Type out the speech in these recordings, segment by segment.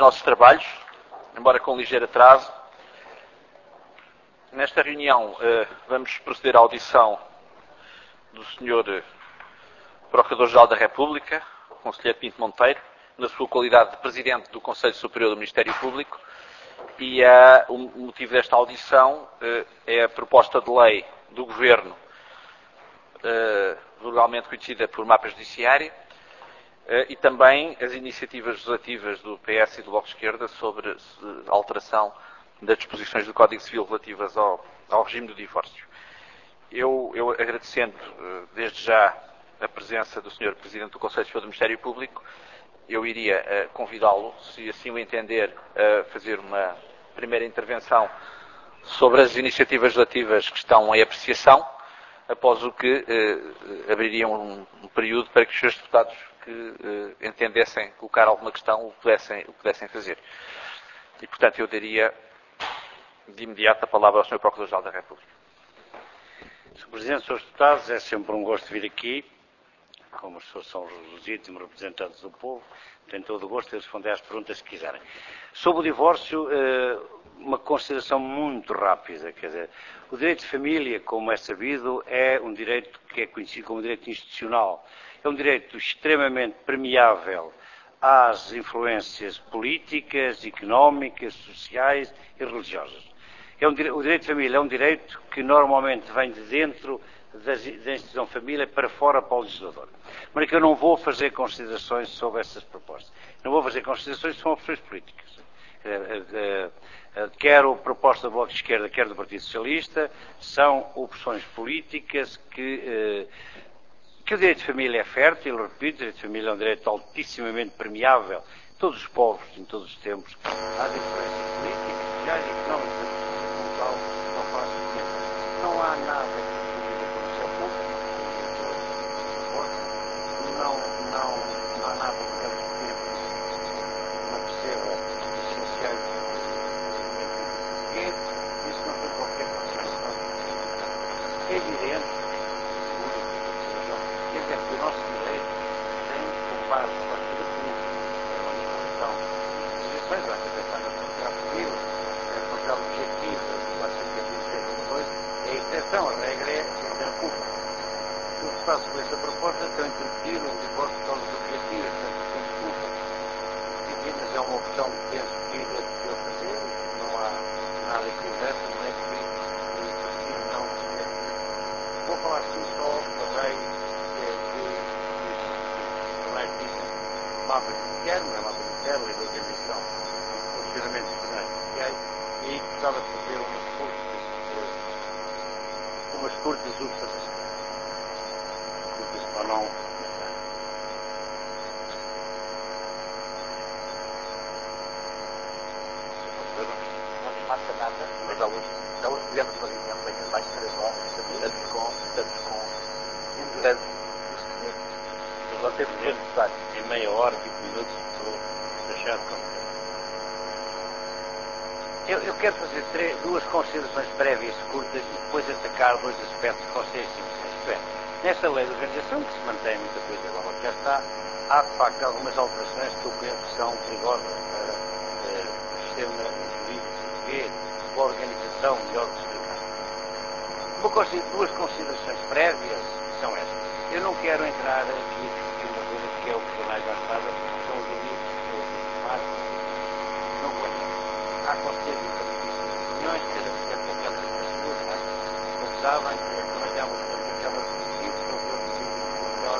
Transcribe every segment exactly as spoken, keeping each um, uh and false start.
nossos trabalhos, embora com ligeiro atraso. Nesta reunião vamos proceder à audição do senhor Procurador-Geral da República, Conselheiro Pinto Monteiro, na sua qualidade de Presidente do Conselho Superior do Ministério Público, e uh, o motivo desta audição uh, é a proposta de lei do Governo, uh, vulgarmente conhecida por mapa judiciário, uh, e também as iniciativas legislativas do P S e do Bloco de Esquerda sobre uh, a alteração das disposições do Código Civil relativas ao, ao regime do divórcio. Eu, eu agradecendo uh, desde já a presença do senhor Presidente do Conselho Superior do Ministério Público, eu iria uh, convidá-lo, se assim o entender, a fazer uma primeira intervenção sobre as iniciativas legislativas que estão em apreciação, após o que uh, abriria um, um período para que os senhores deputados que uh, entendessem colocar alguma questão o pudessem, o pudessem fazer. E, portanto, eu daria de imediato a palavra ao senhor Procurador-Geral da República. senhor Presidente, senhores deputados, é sempre um gosto vir aqui. Como os senhores são os legítimos representantes do povo, tenho todo o gosto de responder às perguntas que quiserem. Sobre o divórcio, uma consideração muito rápida. Quer dizer, o direito de família, como é sabido, é um direito que é conhecido como direito institucional. É um direito extremamente permeável às influências políticas, económicas, sociais e religiosas. É um, o direito de família é um direito que normalmente vem de dentro da instituição família para fora para o legislador. Mas que eu não vou fazer considerações sobre essas propostas. Não vou fazer considerações sobre opções políticas. Quer a proposta do Bloco de Esquerda, quer do Partido Socialista, são opções políticas que, que o direito de família é fértil, eu repito, o direito de família é um direito altissimamente permeável em todos os povos, em todos os tempos, às influências políticas, sociais e económicas, como tal, não faço comentários. Não há nada Não, não, não há nada que eles não perceba essenciais porque isso não tem qualquer consequência. É evidente, é evidente que o nosso direito tem como base a partida pública, a manifestação de posições, vai ser pensar na sociedade civil, na sociedade objetiva, do artigo vinte e dois, é a exceção, a regra é a pública. O que faço com esta proposta é introduzir um divórcio de causas objetivas, portanto, sem culpa. Enfim, mas é uma opção que penso que é possível fazer, não há nada que o resta, não é que assim não é. Vou falar assim só da lei que é de jornais mapa judiciário, não é mapa judiciário, lei de organização do funcionamento dos jornais judiciais, e aí gostava de fazer umas curtas, umas curtas observações. Para não não nos mata nada, mas já hoje, já hoje tivemos uma reunião feita mais de três horas, tanto com, tanto com ignorantes dos senhores. Agora temos que necessário. Em meia hora, vinte minutos, vou deixar de contar. Eu, eu quero fazer três, duas considerações prévias curtas e depois atacar dois aspectos que vocês simplesmente. Nesta lei de organização, que se mantém muita coisa igual ao que já está, há de facto algumas alterações que eu penso que são perigosas para eh, o sistema jurídico português, para a organização melhor do sistema. Duas considerações prévias são estas. Eu não quero entrar aqui a discutir uma coisa que é o que os jornais mais fazem, que são os amigos, que são os marcos, não vou entrar. Há conselhos de opiniões, cada presidente daquelas pessoas, como sabem, trabalhamos com aquelas princípios, para ver o melhor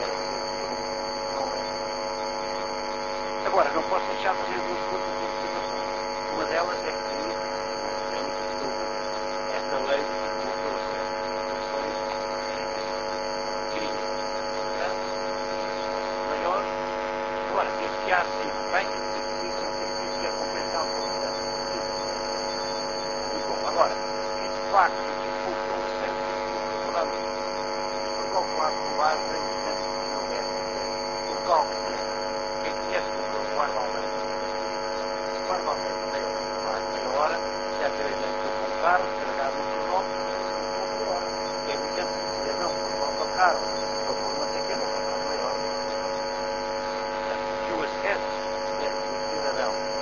agora, não posso deixar de fazer duas coisas de observação. Uma delas é que é muito estúpido. Esta lei dificulta o acesso às informações crimes grandes, maiores. Agora, desde que há sempre bem que se explica a compreensão do processo. Muito bom. Agora, se de facto dificulta o acesso às informações, por calcular com base em existência de não é. Por cálculo, quem conhece o guarda ao meio, o guarda ao meio, meia hora, meia hora, já que ele entrou com o carro, carregado no seu nome, meia hora. É evidente que dizer não, por volta ao carro, ou por não sei o que, não por meia hora. Portanto, que o acesso do cidadão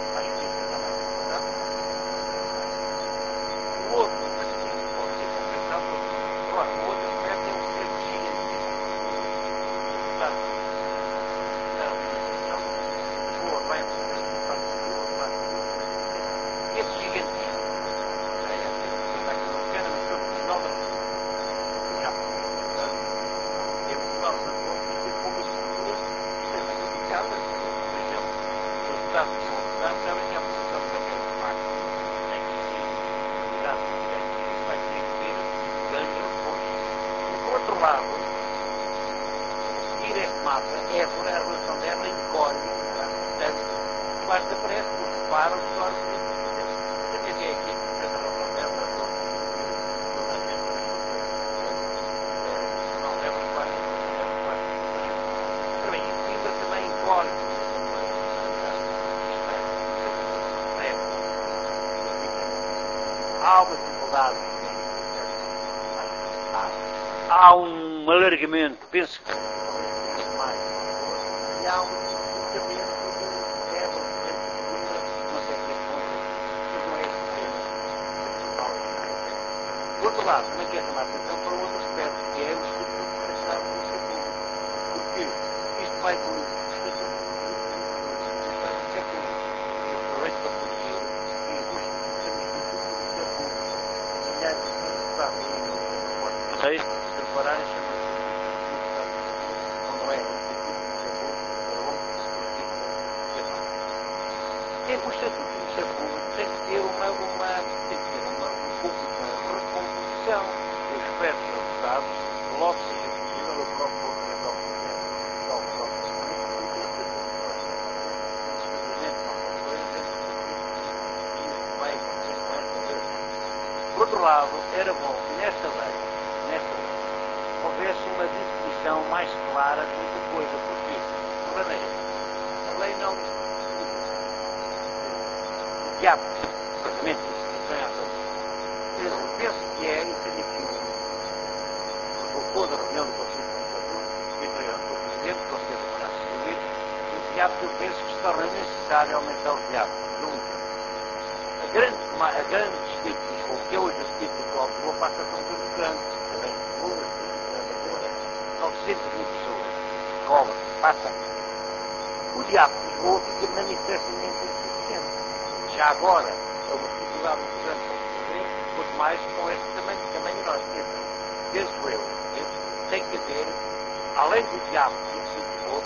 deputados sabem que a posição daquele facto é que se a unidade de direito vai ter que ter ganho de reforço. E por outro lado, seguir esse mapa, Évora, a relação dela encolhe, portanto, quase aparece que separa os olhos de até que é aqui a relação dela, toda a gente não leva quase, leva quase. Ora bem, e Coimbra também encolhe. Há uma dificuldade, há um alargamento, penso que mais, e há um distanciamento de quebra, não sei se é ponto, mas não é esse tema. Por outro lado, também quero chamar a atenção para outro aspecto, que é o Estatuto de Prestação do Estatuto, porque isto vai com o Estatuto de Prestação do Estatuto, eu aproveito para corrigir, e o Estatuto de Estatuto, milhares de pessoas que sabem, e se prepararem, chamam-se ou não é? O Estatuto do Estatuto tem que ter uma, uma, tem que ter uma, uma recomposição. Eu espero que os deputados, logo seja possível, eu próprio vou comentar o projeto, logo, logo, porque o Estatuto não são coisas, e isso vai acontecer com esta lei. Por outro lado, era bom que nesta lei, nesta lei, houvesse uma definição mais clara de muita coisa, porque, de maneira, a lei não o diabo, exatamente isso, tem razão. Eu penso que é, e tenho aqui um resultado da reunião do Conselho de Estatuto, que eu estou presidente, com certeza para distribuir, o diabo que eu penso que se torna necessário aumentar o diabo. Nunca. A grande, a grande distrito de Lisboa, que é hoje o distrito atual de Lisboa, passa a ser um coisa grande, também de Lisboa, novecentas mil pessoas, cobra, passa. O diabo de Lisboa fica manifestamente insuficiente. Já agora, é uma dificuldade muito grande para o Supremo, quanto mais com este tamanho, tamanho nós temos. Penso eu, tem que haver, além do diabo que existe de Lisboa,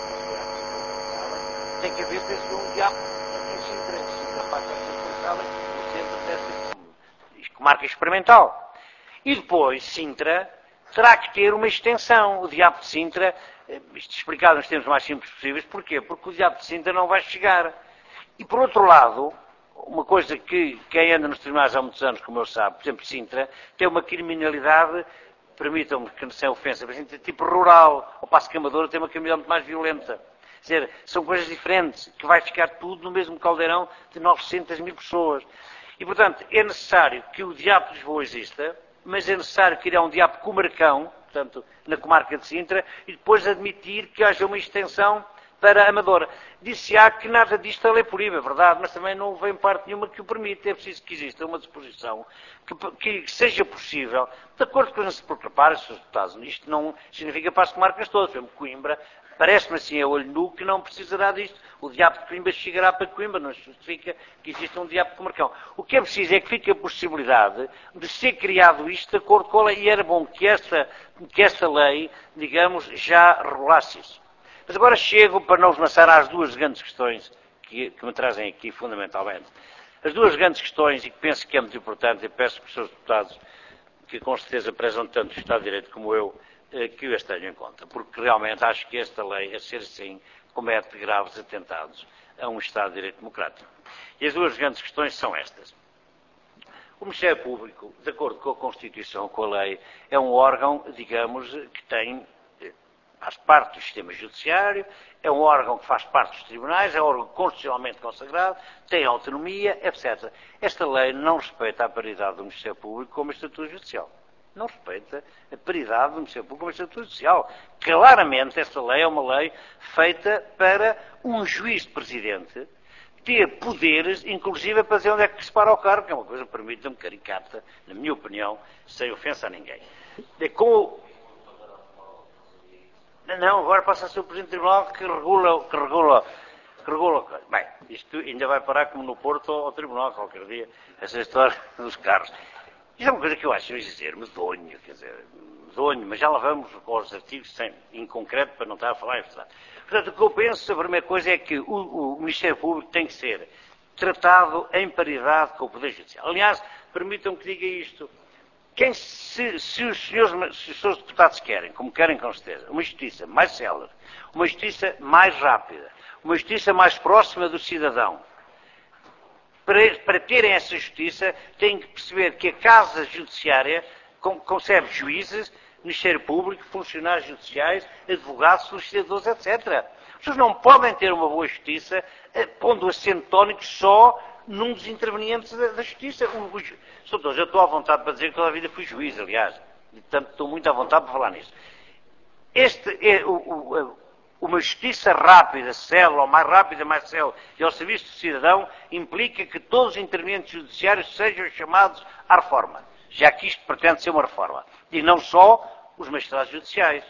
tem que haver, penso eu, um diabo em Sintra, Sintra passa a ser pensada no centro dessa comarca experimental. E depois, Sintra terá que ter uma extensão. O diabo de Sintra, isto explicado nos termos mais simples possíveis, porquê? Porque o diabo de Sintra não vai chegar. E por outro lado, uma coisa que quem anda nos tribunais há muitos anos, como eu sabe, por exemplo, Sintra, tem uma criminalidade, permitam-me que sem ofensa, mas tipo rural, ao passo que a Amadora tem uma criminalidade muito mais violenta. Quer dizer, são coisas diferentes, que vai ficar tudo no mesmo caldeirão de novecentas mil pessoas. E, portanto, é necessário que o diabo de Lisboa exista, mas é necessário criar um diabo comarcão, portanto, na comarca de Sintra, e depois admitir que haja uma extensão para a Amadora. Disse-á que nada disto é lei proíbe, é verdade, mas também não vem parte nenhuma que o permita. É preciso que exista uma disposição que, que seja possível, de acordo com o que se prepara, se os deputados, isto não significa para as comarcas todas, por exemplo, Coimbra, parece-me assim a olho nu que não precisará disto. O diabo de Coimbra chegará para Coimbra, não justifica que exista um diabo de comarcão. O que é preciso é que fique a possibilidade de ser criado isto de acordo com a lei, e era bom que esta, que esta lei, digamos, já regulasse isso. Mas agora chego para não vos lançar às duas grandes questões que, que me trazem aqui fundamentalmente. As duas grandes questões, e que penso que é muito importante, e peço que os seus deputados, que com certeza prezam tanto o Estado de Direito como eu, que o tenham em conta, porque realmente acho que esta lei, a ser assim, comete graves atentados a um Estado de Direito democrático. E as duas grandes questões são estas. O Ministério Público, de acordo com a Constituição, com a lei, é um órgão, digamos, que tem, faz parte do sistema judiciário, é um órgão que faz parte dos tribunais, é um órgão constitucionalmente consagrado, tem autonomia, etcétera. Esta lei não respeita a paridade do Ministério Público como Estatuto Judicial. Não respeita a paridade do Ministério Público como Estatuto Judicial. Claramente, esta lei é uma lei feita para um juiz de presidente ter poderes, inclusive para dizer onde é que se para o cargo, que é uma coisa, permita-me, caricata, na minha opinião, sem ofensa a ninguém. É com Não, agora passa a ser o Presidente do Tribunal que regula, que regula, que regula. Bem, isto ainda vai parar como no Porto ao Tribunal, qualquer dia, essa história dos carros. Isto é uma coisa que eu acho, eu ia dizer, medonho, quer dizer, medonho, mas já lá vamos com os artigos, sem, em concreto, para não estar a falar em verdade. Portanto, o que eu penso, a primeira coisa é que o, o Ministério Público tem que ser tratado em paridade com o Poder Judicial. Aliás, permitam que diga isto. Quem, se, se, os senhores, se os senhores deputados querem, como querem com certeza, uma justiça mais célere, uma justiça mais rápida, uma justiça mais próxima do cidadão, para, para terem essa justiça, têm que perceber que a Casa Judiciária concebe juízes, Ministério Público, funcionários judiciais, advogados, solicitadores, etcétera. As pessoas não podem ter uma boa justiça eh, pondo acento tónico só num dos intervenientes da, da justiça. O, o, doutor, eu estou à vontade para dizer que toda a vida fui juiz, aliás. E, portanto, estou muito à vontade para falar nisso. Este é o, o, uma justiça rápida, célere, ou mais rápida, mais célere, e ao serviço do cidadão, implica que todos os intervenientes judiciários sejam chamados à reforma. Já que isto pretende ser uma reforma. E não só os magistrados judiciais.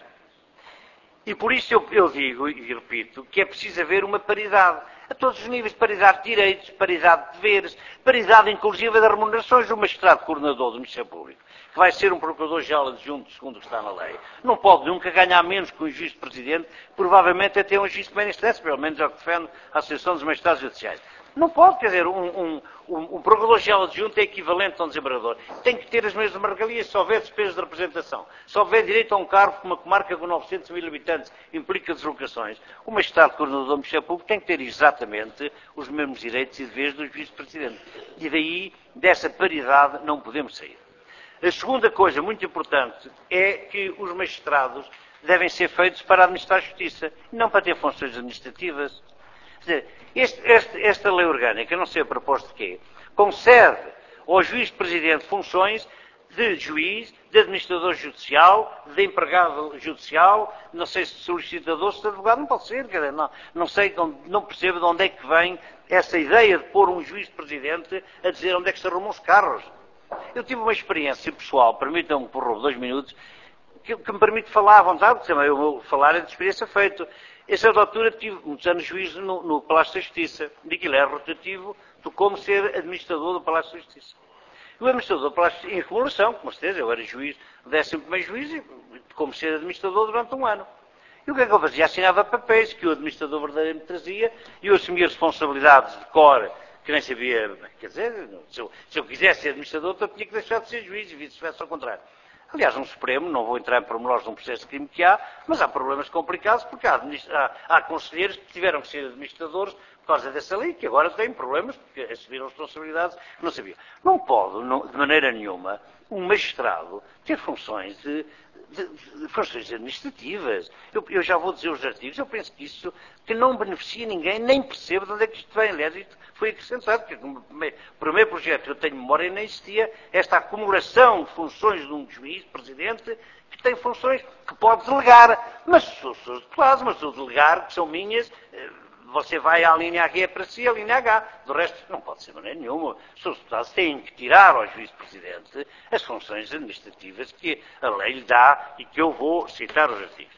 E por isso eu, eu digo e repito que é preciso haver uma paridade. A todos os níveis, paridade de direitos, paridade de deveres, paridade inclusiva das remunerações do magistrado coordenador do Ministério Público, que vai ser um procurador-geral adjunto, segundo o que está na lei. Não pode nunca ganhar menos que um juiz de presidente, provavelmente até um juiz de primeira instância, pelo menos é o que defende a Associação dos Magistrados Judiciais. Não pode, quer dizer, um, um, um, um procurador-geral adjunto é equivalente a um desembargador. Tem que ter as mesmas regalias se houver despesas de representação. Se houver direito a um cargo que uma comarca com novecentos mil habitantes implica deslocações, o magistrado coordenador do Ministério Público tem que ter exatamente os mesmos direitos e deveres do vice-presidente. E daí, dessa paridade, não podemos sair. A segunda coisa muito importante é que os magistrados devem ser feitos para administrar a justiça, não para ter funções administrativas. Quer dizer, este, este, esta lei orgânica, não sei a propósito de quê, concede ao juiz-presidente funções de juiz, de administrador judicial, de empregado judicial, não sei se solicitador, se de advogado, não pode ser, quer dizer, não, não sei, não percebo de onde é que vem essa ideia de pôr um juiz-presidente a dizer onde é que se arrumam os carros. Eu tive uma experiência pessoal, permitam-me por dois minutos, que, que me permite falar à vontade, porque eu vou falar é de experiência feita. A certa altura tive muitos anos juiz no, no Palácio da Justiça. De que ele era rotativo, tocou-me ser administrador do Palácio da Justiça. E o administrador do Palácio em acumulação, com certeza, eu era juiz, o décimo primeiro juiz, e tocou-me ser administrador durante um ano. E o que é que eu fazia? Assinava papéis que o administrador verdadeiro me trazia, e eu assumia responsabilidades de cor, que nem sabia, quer dizer, se eu, se eu quisesse ser administrador, eu tinha que deixar de ser juiz, e vice-versa ao contrário. Aliás, no Supremo, não vou entrar em pormenores de um processo de crime que há, mas há problemas complicados, porque há, há, há conselheiros que tiveram que ser administradores por causa dessa lei, que agora têm problemas, porque assumiram responsabilidades que não sabiam. Não pode, não, de maneira nenhuma, um magistrado ter funções de, de, de funções administrativas. Eu, eu já vou dizer os artigos, eu penso que isso que não beneficia ninguém, nem percebo de onde é que isto vem. Aliás, isto foi acrescentado, porque no primeiro projeto que eu tenho memória nem existia esta acumulação de funções de um juiz, presidente, que tem funções que pode delegar. Mas sou, sou deputado, mas se eu delegar, que são minhas, você vai à linha H para si, à linha H. Do resto, não pode ser de maneira nenhuma. Os deputados têm que tirar ao juiz-presidente as funções administrativas que a lei lhe dá e que eu vou citar os artigos.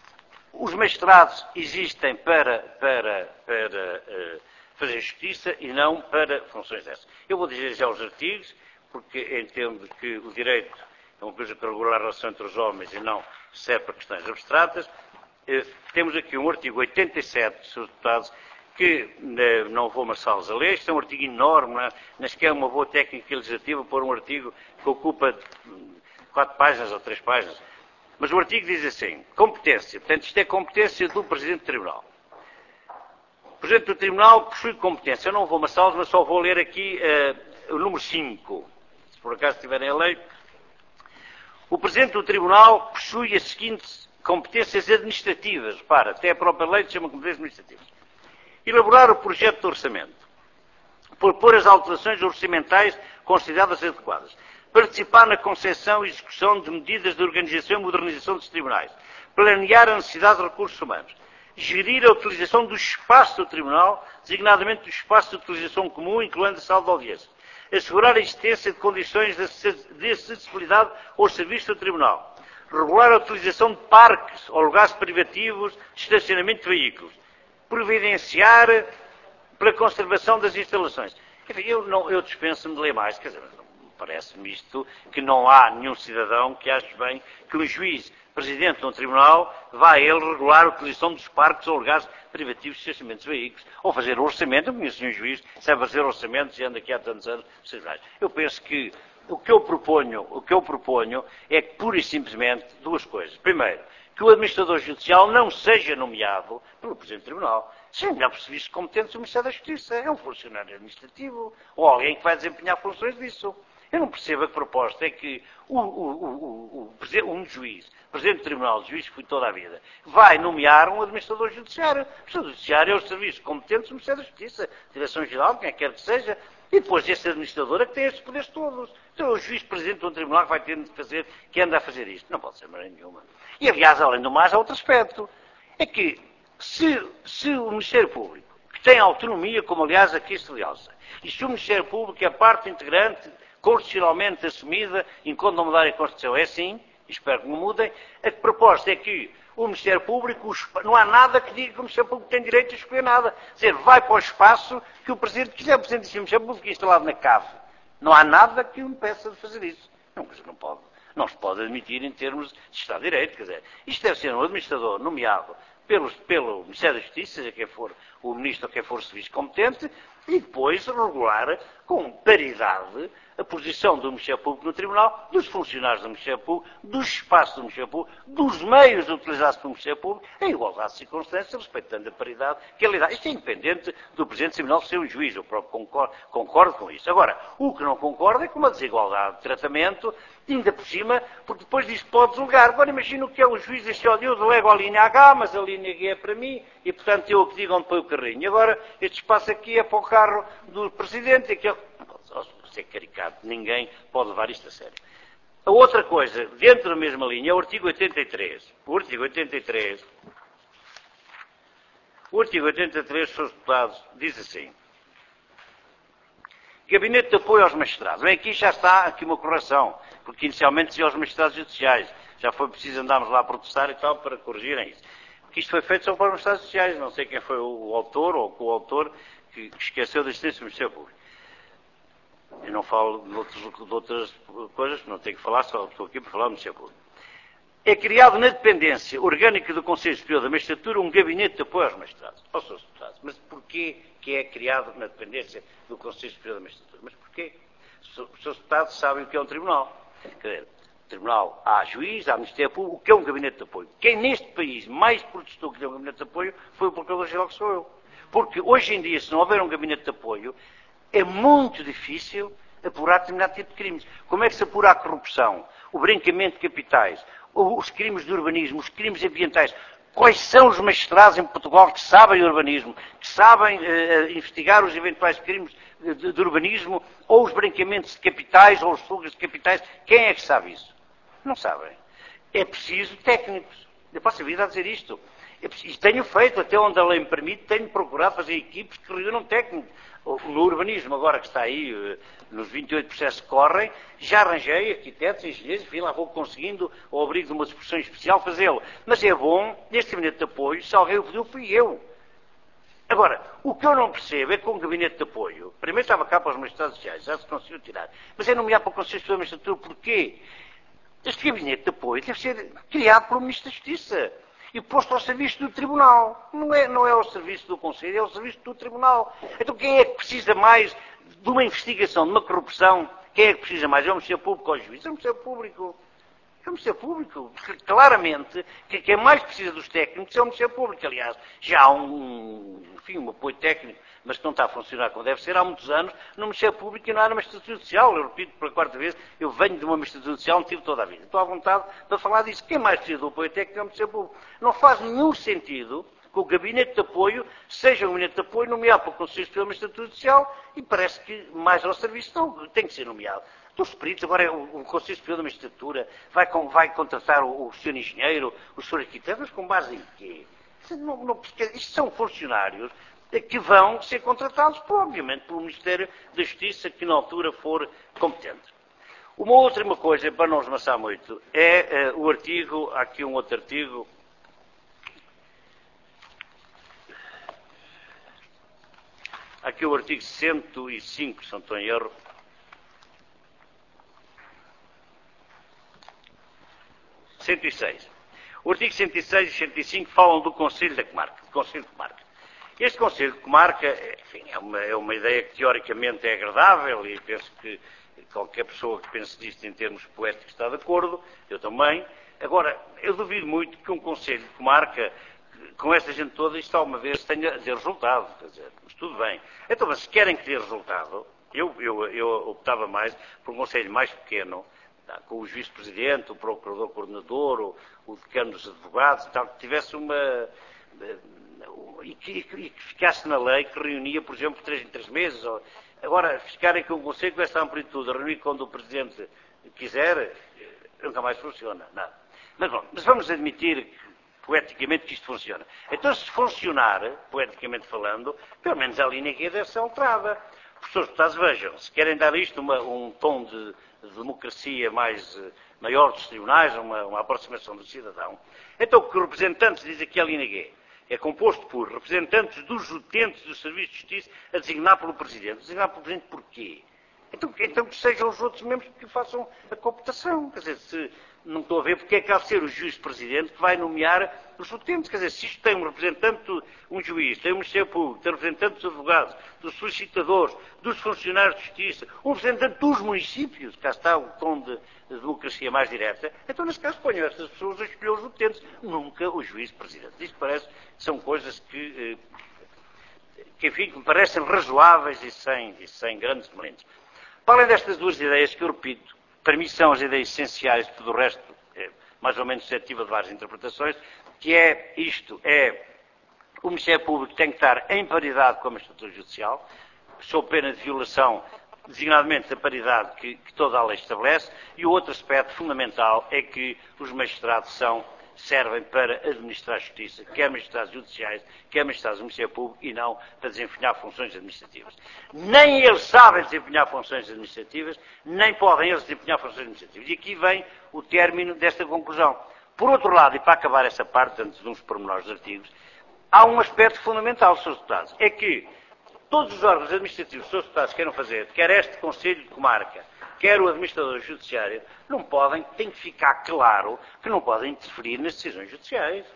Os magistrados existem para, para, para uh, fazer justiça e não para funções dessas. Eu vou dizer já os artigos, porque entendo que o direito é uma coisa que regula a relação entre os homens e não serve para questões abstratas. Uh, temos aqui um artigo oitenta e sete, senhores deputados, que uh, não vou amassá-los a ler. Este é um artigo enorme, não, nem sequer é uma boa técnica legislativa pôr um artigo que ocupa quatro páginas ou três páginas. Mas o artigo diz assim, competência. Portanto, isto é competência do Presidente do Tribunal. O Presidente do Tribunal possui competência. Eu não vou amassá-los, mas só vou ler aqui uh, o número cinco. Se por acaso tiverem a lei. O Presidente do Tribunal possui as seguintes competências administrativas. Repara, até a própria lei se chama competências administrativas. Elaborar o projeto de orçamento. Propor as alterações orçamentais consideradas adequadas. Participar na concepção e execução de medidas de organização e modernização dos tribunais. Planear a necessidade de recursos humanos. Gerir a utilização do espaço do tribunal, designadamente do espaço de utilização comum, incluindo a sala de audiência. Assegurar a existência de condições de acessibilidade aos serviços do tribunal. Regular a utilização de parques ou lugares privativos de estacionamento de veículos. Providenciar pela conservação das instalações. Enfim, eu, não, eu dispenso-me de ler mais, quer dizer, Parece-me isto que não há nenhum cidadão que ache bem que um juiz, presidente de um tribunal, vá ele regular a utilização dos parques ou lugares privativos de estacionamentos de veículos, ou fazer orçamento. Eu conheço um juiz que sabe fazer orçamentos e anda aqui há tantos anos. Eu penso que o que eu proponho, o que eu proponho é que, pura e simplesmente, duas coisas. Primeiro, que o administrador judicial não seja nomeado pelo Presidente do Tribunal. Seja nomeado por serviços competentes do Ministério da Justiça. É um funcionário administrativo ou alguém que vai desempenhar funções disso. Eu não percebo a proposta é que o, o, o, o, um juiz, Presidente do Tribunal, o juiz que foi toda a vida, vai nomear um administrador judiciário. O administrador judiciário é os serviços competentes do Ministério da Justiça, Direção-Geral, quem quer que seja, e depois esse administrador é que tem estes poderes todos. Então o juiz Presidente de um Tribunal que vai ter de fazer, que anda a fazer isto. Não pode ser maneira nenhuma. E, aliás, além do mais, há outro aspecto. É que, se, se o Ministério Público, que tem autonomia, como aliás aqui se realça, e se o Ministério Público é parte integrante, constitucionalmente assumida, enquanto não mudar a Constituição, é assim, espero que não mudem, a proposta é que o Ministério Público, não há nada que diga que o Ministério Público tem direito a escolher nada. Quer dizer, vai para o espaço que o Presidente quiser. O Presidente diz que o Ministério Público é instalado na cave. Não há nada que o impeça de fazer isso. Não, não pode. Não se pode admitir em termos de Estado de Direito. Quer dizer, isto deve ser um administrador nomeado pelos, pelo Ministério da Justiça, seja quem for o Ministro ou quem for o serviço competente, e depois regular com paridade a posição do Ministério Público no Tribunal, dos funcionários do Ministério Público, dos espaços do Ministério Público, dos meios utilizados pelo Ministério Público, em igualdade de circunstâncias, respeitando a paridade que ele dá. Isto é independente do Presidente do Tribunal ser um juiz, eu próprio concordo, concordo com isso. Agora, o que não concordo é com uma desigualdade de tratamento, ainda por cima, porque depois diz que pode julgar. Agora imagino que é o juiz este, olha, eu delego a linha H, mas a linha G é para mim, e portanto eu que digo onde põe o carrinho. Agora, este espaço aqui é para o carro do Presidente, e aquele... Isso é caricato, ninguém pode levar isto a sério. A outra coisa, dentro da mesma linha, é o artigo oitenta e três. O artigo oitenta e três, o artigo oitenta e três, senhores deputados, diz assim: Gabinete de apoio aos magistrados. Bem, aqui já está aqui uma correção, porque inicialmente dizia aos magistrados judiciais. Já foi preciso andarmos lá a protestar e tal para corrigirem isso. Porque isto foi feito só para os magistrados judiciais. Não sei quem foi o autor ou o coautor que esqueceu da existência do Ministério Público. Eu não falo de, outros, de outras coisas, não tenho que falar, só estou aqui para falar do Ministério Público. É criado na dependência orgânica do Conselho Superior da Magistratura um gabinete de apoio aos magistrados. Aos seus deputados. Mas porquê que é criado na dependência do Conselho Superior da Magistratura? Mas porquê? Os seus deputados sabem o que é um tribunal. Quer dizer, tribunal há juiz, há Ministério Público, o que é um gabinete de apoio? Quem neste país mais protestou que é um gabinete de apoio foi o Procurador-Geral, que sou eu. Porque hoje em dia, se não houver um gabinete de apoio, é muito difícil apurar determinado tipo de crimes. Como é que se apura a corrupção, o branqueamento de capitais, os crimes de urbanismo, os crimes ambientais? Quais são os magistrados em Portugal que sabem urbanismo, que sabem uh, investigar os eventuais crimes de, de urbanismo, ou os branqueamentos de capitais, ou os fugas de capitais? Quem é que sabe isso? Não sabem. É preciso técnicos. Eu passo a vida a dizer isto. E tenho feito, até onde a lei me permite, tenho procurado fazer equipes que reúnam técnicos. No urbanismo, agora que está aí, nos vinte e oito processos que correm, já arranjei arquitetos, engenheiros, enfim, lá vou conseguindo, ao abrigo de uma discussão especial, fazê-lo. Mas é bom, neste gabinete de apoio, se alguém o pediu, fui eu. Agora, o que eu não percebo é que com o gabinete de apoio, primeiro estava cá para os magistrados sociais, já se conseguiu tirar, mas é nomeado para o Conselho Superior da Magistratura, porquê? Este gabinete de apoio deve ser criado pelo Ministro da Justiça e posto ao serviço do Tribunal. Não é, não é ao serviço do Conselho, é ao serviço do Tribunal. Então quem é que precisa mais de uma investigação, de uma corrupção? Quem é que precisa mais? É o Ministério Público ou o juiz? É o Ministério Público. É o Ministério Público. Claramente, que quem mais precisa dos técnicos é o Ministério Público. Aliás, já há um, enfim, um apoio técnico, mas que não está a funcionar como deve ser, há muitos anos, no Ministério Público e não há na Magistratura Judicial. Eu repito pela quarta vez, eu venho de uma Magistratura Judicial, não tive toda a vida. Estou à vontade para falar disso. Quem mais precisa do apoio técnico é o Ministério Público. Não faz nenhum sentido que o gabinete de apoio seja um gabinete de apoio nomeado pelo Conselho Superior da Magistratura Judicial e parece que mais ao serviço não tem que ser nomeado. Dos peritos, agora o, o Conselho Superior da Magistratura vai, com, vai contratar o, o senhor engenheiro, o senhor arquiteto, mas com base em quê? Não, não, isto são funcionários que vão ser contratados, obviamente, pelo Ministério da Justiça, que na altura for competente. Uma outra uma coisa, para não esmaçar muito, é uh, o artigo, há aqui um outro artigo, há aqui o artigo cento e cinco, se não estou em erro, cento e seis. O artigo cento e seis e cento e cinco falam do Conselho da Comarca. Do Conselho de Comarca. Este Conselho de Comarca, enfim, é uma, é uma ideia que teoricamente é agradável e penso que qualquer pessoa que pense disto em termos poéticos está de acordo, eu também. Agora, eu duvido muito que um Conselho de Comarca, com esta gente toda, isto alguma vez tenha de resultado. Quer dizer, mas tudo bem. Então, mas se querem que dê resultado, eu, eu, eu optava mais por um Conselho mais pequeno, tá, com o Juiz-Presidente, o Procurador-Coordenador, o, o Decano dos Advogados, tal, que tivesse uma... E que, e que ficasse na lei que reunia, por exemplo, três em três meses. Ou, agora, ficarem com o Conselho com esta amplitude, reunir quando o Presidente quiser, nunca mais funciona. Nada. Mas, bom, mas vamos admitir, poeticamente, que isto funciona. Então, se funcionar, poeticamente falando, pelo menos a linha Q deve ser alterada. Professores deputados, vejam, se querem dar isto uma, um tom de, de democracia mais, maior dos tribunais, uma, uma aproximação do cidadão, então o que os representantes dizem aqui a linha G é composto por representantes dos utentes do Serviço de Justiça a designar pelo Presidente. Designar pelo Presidente porquê? Então, então que sejam os outros membros que façam a cooptação. Quer dizer, se não estou a ver porque é que há de ser o juiz-presidente que vai nomear os utentes. Quer dizer, se isto tem um representante, um juiz, tem um Ministério Público, tem um representante dos advogados, dos solicitadores, dos funcionários de justiça, um representante dos municípios, cá está o tom de, de democracia mais direta, então nesse caso ponham estas pessoas a escolher os utentes, nunca o juiz-presidente. Isto parece que são coisas que, que enfim, me parecem razoáveis e sem, e sem grandes demandas. Para além destas duas ideias que eu repito, para mim são as ideias essenciais, tudo o resto é mais ou menos suscetível de várias interpretações, que é isto, é o Ministério Público tem que estar em paridade com a magistratura judicial, sob pena de violação, designadamente da paridade que, que toda a lei estabelece, e o outro aspecto fundamental é que os magistrados são, servem para administrar a justiça, quer magistrados judiciais, quer magistrados do Ministério Público, e não para desempenhar funções administrativas. Nem eles sabem desempenhar funções administrativas, nem podem eles desempenhar funções administrativas. E aqui vem o término desta conclusão. Por outro lado, e para acabar essa parte, antes de uns pormenores dos artigos, há um aspecto fundamental, senhores deputados, é que todos os órgãos administrativos, senhores deputados, queiram fazer, quer este Conselho de Comarca, quer o administrador judiciário, não podem, tem que ficar claro que não podem interferir nas decisões judiciais.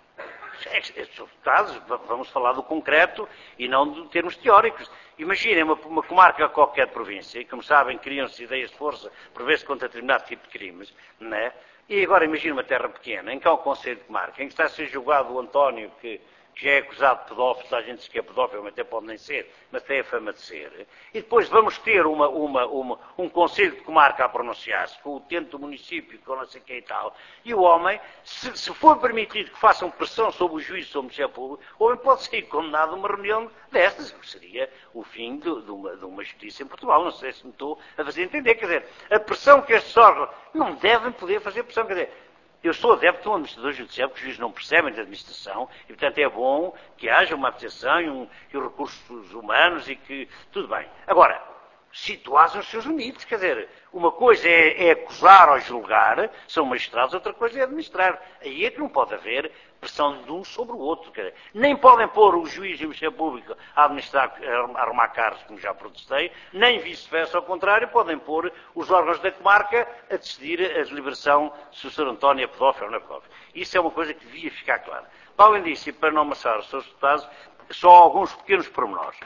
Senhores deputados, vamos falar do concreto e não de termos teóricos. Imaginem uma, uma comarca qualquer de província, e como sabem, criam-se ideias de força, por vezes contra determinado tipo de crimes, não é? E agora imagine uma terra pequena, em que há um Conselho de Comarca, em que está a ser julgado o António, que que já é acusado de pedófilo, a gente diz que é pedófilo, mas até pode nem ser, mas tem a fama de ser. E depois vamos ter uma, uma, uma, um Conselho de Comarca a pronunciar-se, com o utente do município, com não sei o que e tal. E o homem, se, se for permitido que façam pressão sobre o juiz, sobre o Ministério Público, o homem pode ser condenado a uma reunião destas, que seria o fim de, de, uma, de uma justiça em Portugal. Não sei se me estou a fazer entender. Quer dizer, a pressão que estes órgãos não devem poder fazer pressão. Quer dizer, eu sou adepto de um administrador judicial, porque os juízes não percebem de administração, e portanto é bom que haja uma apreciação e, um, e os recursos humanos e que... Tudo bem. Agora, situados os seus limites, quer dizer, uma coisa é, é acusar ou julgar, são magistrados, outra coisa é administrar. Aí é que não pode haver pressão de um sobre o outro. Quer dizer, nem podem pôr o juiz e o Ministério Público a administrar, a arrumar carros, como já protestei, nem vice-versa, ao contrário, podem pôr os órgãos da comarca a decidir a deliberação se o senhor António é pedófilo ou não é pedófilo. Isso é uma coisa que devia ficar clara. Para além disso, e para não amassar os seus deputados, só alguns pequenos pormenores.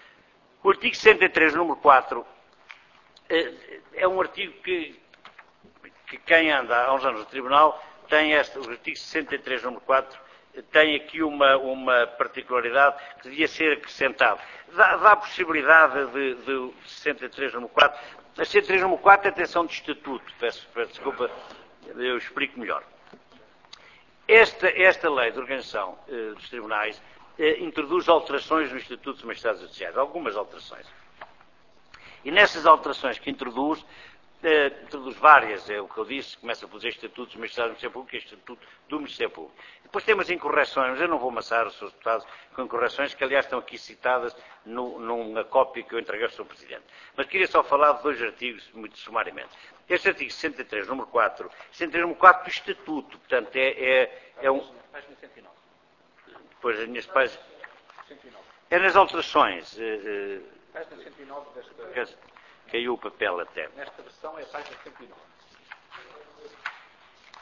O artigo sessenta e três, número quatro, é um artigo que, que quem anda há uns anos no Tribunal tem este, o artigo sessenta e três, número quatro, tem aqui uma, uma particularidade que devia ser acrescentado. Dá, dá a possibilidade de, de sessenta e três, número quatro. A sessenta e três, número quatro é atenção de estatuto. Peço, peço desculpa, eu explico melhor. Esta, esta lei de organização eh, dos tribunais eh, introduz alterações no Estatuto dos Magistrados Judiciais, algumas alterações. E nessas alterações que introduz, eh, introduz várias, é o que eu disse, começa por dizer Estatuto dos Magistrados do Ministério Público e Estatuto do Ministério Público. Depois temos incorreções, mas eu não vou amassar os seus deputados com incorreções que, aliás, estão aqui citadas no, numa cópia que eu entreguei ao senhor Presidente. Mas queria só falar de dois artigos, muito sumariamente. Este artigo sessenta e três, número quatro, sessenta e três, número quatro do Estatuto, portanto, é, é, é um... Página cento e nove. Depois as minhas páginas... É nas alterações... Eh, Página cento e nove desta... Caiu o papel até. Nesta versão é a página cento e nove.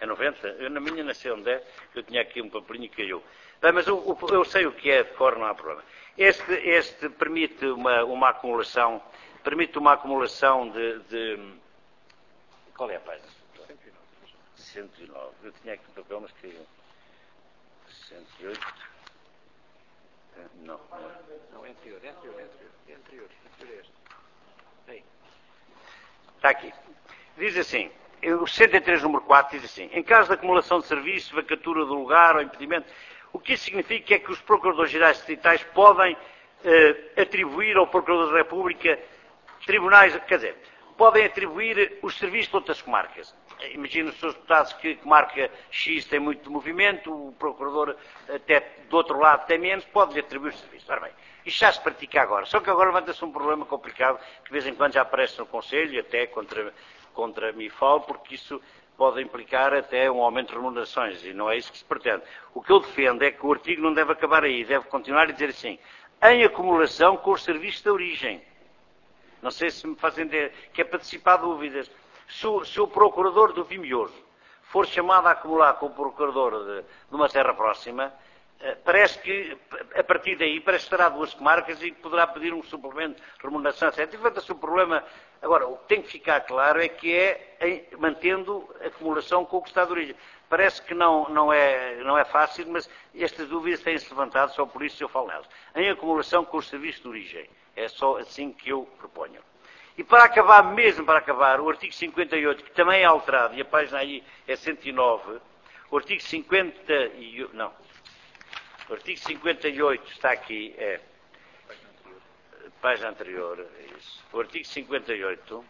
É noventa? Eu na minha não sei onde é, eu tinha aqui um papelinho que caiu. Bem, mas o, o, eu sei o que é, de cor não há problema. Este, este permite uma, uma acumulação, permite uma acumulação de, de... Qual é a página? cento e nove. Eu tinha aqui um papel, mas caiu. cento e oito. Não, não é. Não, é anterior, é anterior, é anterior. É anterior, é anterior. Aí. Está aqui. Diz assim, o sessenta e três, número quatro, diz assim, em caso de acumulação de serviços, vacatura do lugar ou impedimento, o que isso significa é que os Procuradores-Gerais Distritais podem eh, atribuir ao Procurador da República tribunais, quer dizer, podem atribuir os serviços de outras comarcas. Imagina os seus deputados que comarca X tem muito movimento, o Procurador até do outro lado tem menos, pode-lhe atribuir os serviços. Ora bem, isto já se pratica agora, só que agora levanta-se um problema complicado que de vez em quando já aparece no Conselho e até contra, contra mim falo, porque isso pode implicar até um aumento de remunerações e não é isso que se pretende. O que eu defendo é que o artigo não deve acabar aí, deve continuar e dizer assim, em acumulação com os serviços de origem. Não sei se me fazem entender, que é para dissipar dúvidas. Se o, se o procurador do Vimioso for chamado a acumular com o procurador de, de uma terra próxima, eh, parece que, a partir daí, parece que terá duas comarcas e poderá pedir um suplemento de remuneração, etcétera. E levanta-se o problema. Agora, o que tem que ficar claro é que é em, mantendo a acumulação com o que está de origem. Parece que não, não, é, não é fácil, mas estas dúvidas têm-se levantado, só por isso eu falo nelas. Em acumulação com os serviços de origem. É só assim que eu proponho. E para acabar, mesmo para acabar, o artigo cinquenta e oito, que também é alterado, e a página aí é cento e nove, o artigo cinquenta e oito, não, o artigo cinquenta e oito está aqui, é, página anterior, é isso. O artigo cinquenta e oito,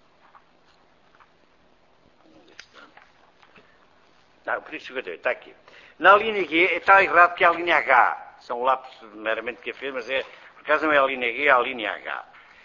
não, o artigo cinquenta e oito está aqui. Na linha G, está errado que é a linha H, são lápis meramente que fez, mas é, por acaso não é a linha G, é a linha H.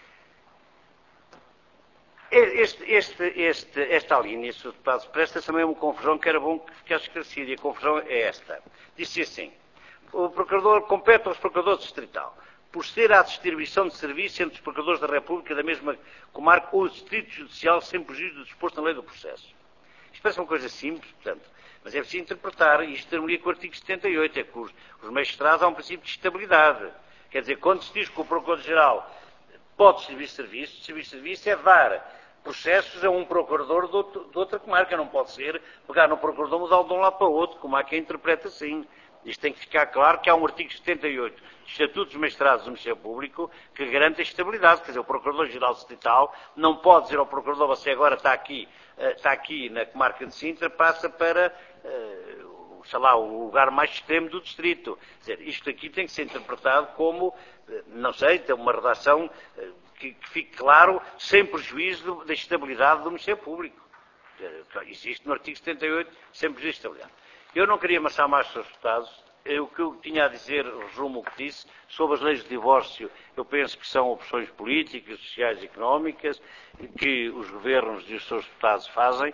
Este, este, este, esta linha, senhor Deputado, presta também uma confusão que era bom que ficasse esclarecida, e a confusão é esta. Disse assim, o Procurador compete aos Procuradores Distrital proceder à distribuição de serviços entre os Procuradores da República da mesma comarca ou o Distrito Judicial sem prejuízo do disposto na lei do processo. Isto parece uma coisa simples, portanto, mas é preciso interpretar, e isto termina com o artigo setenta e oito, é que os, os magistrados há um princípio de estabilidade. Quer dizer, quando se diz que o Procurador-Geral pode distribuir serviços, distribuir serviços é dar processos a um procurador de, outro, de outra comarca, não pode ser pegar no procurador e mudá-lo de um lado para o outro, como há quem interpreta assim. Isto tem que ficar claro que há um artigo setenta e oito do Estatuto dos Magistrados do Ministério Público que garante a estabilidade, quer dizer, o Procurador-Geral Distrital não pode dizer ao Procurador, você agora está aqui, está aqui na comarca de Sintra, passa para, sei lá, o lugar mais extremo do distrito. Quer dizer, isto aqui tem que ser interpretado como, não sei, tem uma redação que, que fique claro, sem prejuízo da estabilidade do Ministério Público. Existe no artigo setenta e oito, sem prejuízo de estabilidade. Eu não queria amassar mais os seus deputados. O que eu tinha a dizer, resumo o que disse, sobre as leis de divórcio, eu penso que são opções políticas, sociais e económicas, que os governos e os seus deputados fazem.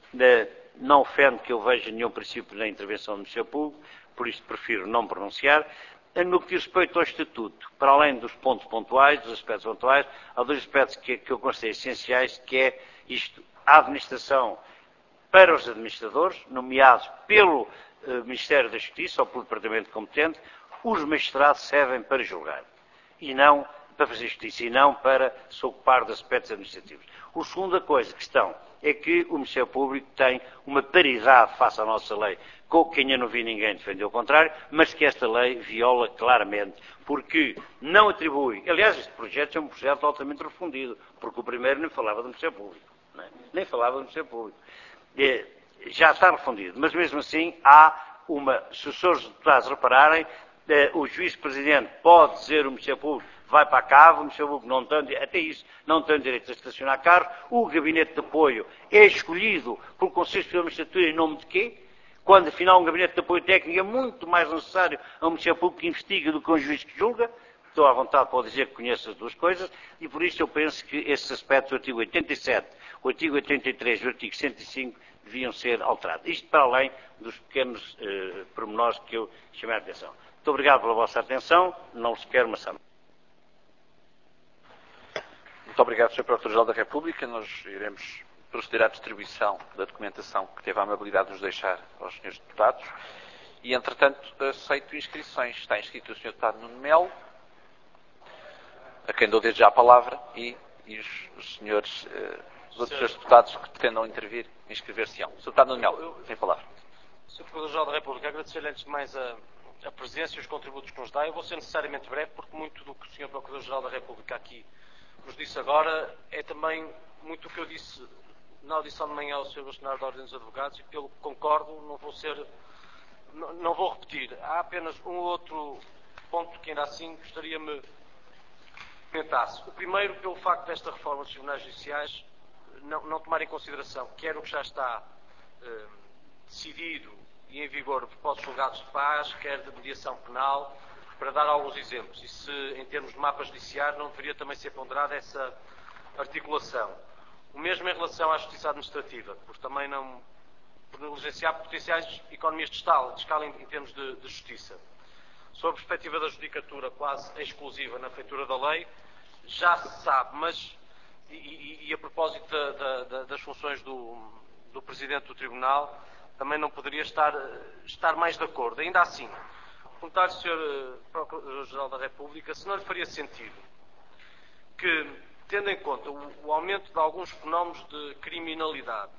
Não ofende que eu veja nenhum princípio na intervenção do Ministério Público, por isso prefiro não pronunciar. No que diz respeito ao Estatuto, para além dos pontos pontuais, dos aspectos pontuais, há dois aspectos que, que eu considero essenciais, que é isto, a administração para os administradores, nomeados pelo eh, Ministério da Justiça ou pelo Departamento competente, os magistrados servem para julgar, e não para fazer justiça, e não para se ocupar de aspectos administrativos. A segunda coisa, questão, é que o Ministério Público tem uma paridade face à nossa lei, com que ainda não vi ninguém defender o contrário, mas que esta lei viola claramente, porque não atribui, aliás, este projeto é um projeto altamente refundido, porque o primeiro nem falava do Ministério Público, não é? Nem falava do Ministério Público. É, já está refundido, mas mesmo assim há uma, se os senhores deputados repararem, é, o juiz-presidente pode dizer ao Ministério Público vai para a cave, o Ministério Público não tem, até isso, não tem direito a estacionar carros, o gabinete de apoio é escolhido pelo Conselho Superior de Magistratura em nome de quê? Quando, afinal, um gabinete de apoio técnico é muito mais necessário a um Ministério Público que investiga do que a um juiz que julga. Estou à vontade para dizer que conheço as duas coisas, e por isso eu penso que esses aspectos do artigo oitenta e sete, o artigo oitenta e três e o artigo cento e cinco deviam ser alterados. Isto para além dos pequenos eh, pormenores que eu chamei a atenção. Muito obrigado pela vossa atenção, não se quer maçã. Muito obrigado, senhor Procurador-Geral da República. Nós iremos proceder à distribuição da documentação que teve a amabilidade de nos deixar aos senhores deputados e, entretanto, aceito inscrições. Está inscrito o senhor Deputado Nuno Melo, a quem dou desde já a palavra, e, e os, os senhores, uh, os outros senhores deputados que pretendam intervir, inscrever-se-ão. senhor Deputado Nuno Melo, tem a palavra. senhor Procurador-Geral da República, agradecer-lhe antes de mais a, a presença e os contributos que nos dá. Eu vou ser necessariamente breve, porque muito do que o senhor Procurador-Geral da República aqui nos disse agora é também muito o que eu disse na audição de manhã ao senhor Bastonário da Ordem dos Advogados, e pelo que concordo, não vou ser, não, não vou repetir. Há apenas um outro ponto que ainda assim gostaria-me comentasse. O primeiro, pelo facto desta reforma dos tribunais judiciais não, não tomar em consideração quer o que já está eh, decidido e em vigor de propósitos julgados de paz, quer de mediação penal, para dar alguns exemplos. E se, em termos de mapa judiciário, não deveria também ser ponderada essa articulação. O mesmo em relação à justiça administrativa, por também não por negligenciar potenciais economias de escala, de escala em, em termos de, de justiça. Sob a perspectiva da judicatura quase exclusiva na feitura da lei, já se sabe, mas, e, e, e a propósito da, da, da, das funções do, do Presidente do Tribunal, também não poderia estar, estar mais de acordo. Ainda assim, perguntar ao senhor Procurador-Geral da República se não lhe faria sentido que, tendo em conta o, o aumento de alguns fenómenos de criminalidade,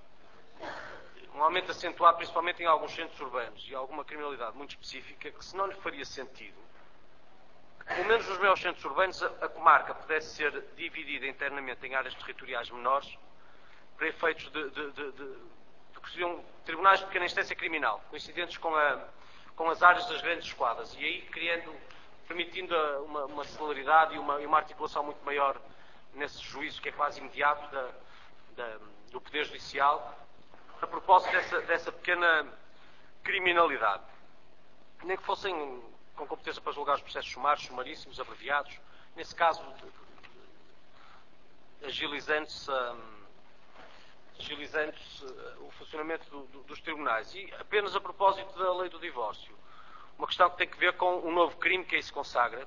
um aumento acentuado principalmente em alguns centros urbanos e alguma criminalidade muito específica, que se não lhe faria sentido, pelo menos nos maiores centros urbanos, a, a comarca pudesse ser dividida internamente em áreas territoriais menores, para efeitos de, de, de, de, de que seriam tribunais de pequena instância criminal, coincidentes com, a, com as áreas das grandes esquadras, e aí criando, permitindo a, uma, uma celeridade e uma, e uma articulação muito maior nesse juízo que é quase imediato da, da, do Poder Judicial, a propósito dessa, dessa pequena criminalidade. Nem que fossem com competência para julgar os processos sumários, sumaríssimos, abreviados, nesse caso, agilizando-se agilizando o funcionamento do, do, dos tribunais. E apenas a propósito da lei do divórcio, uma questão que tem que ver com um novo crime que aí se consagra,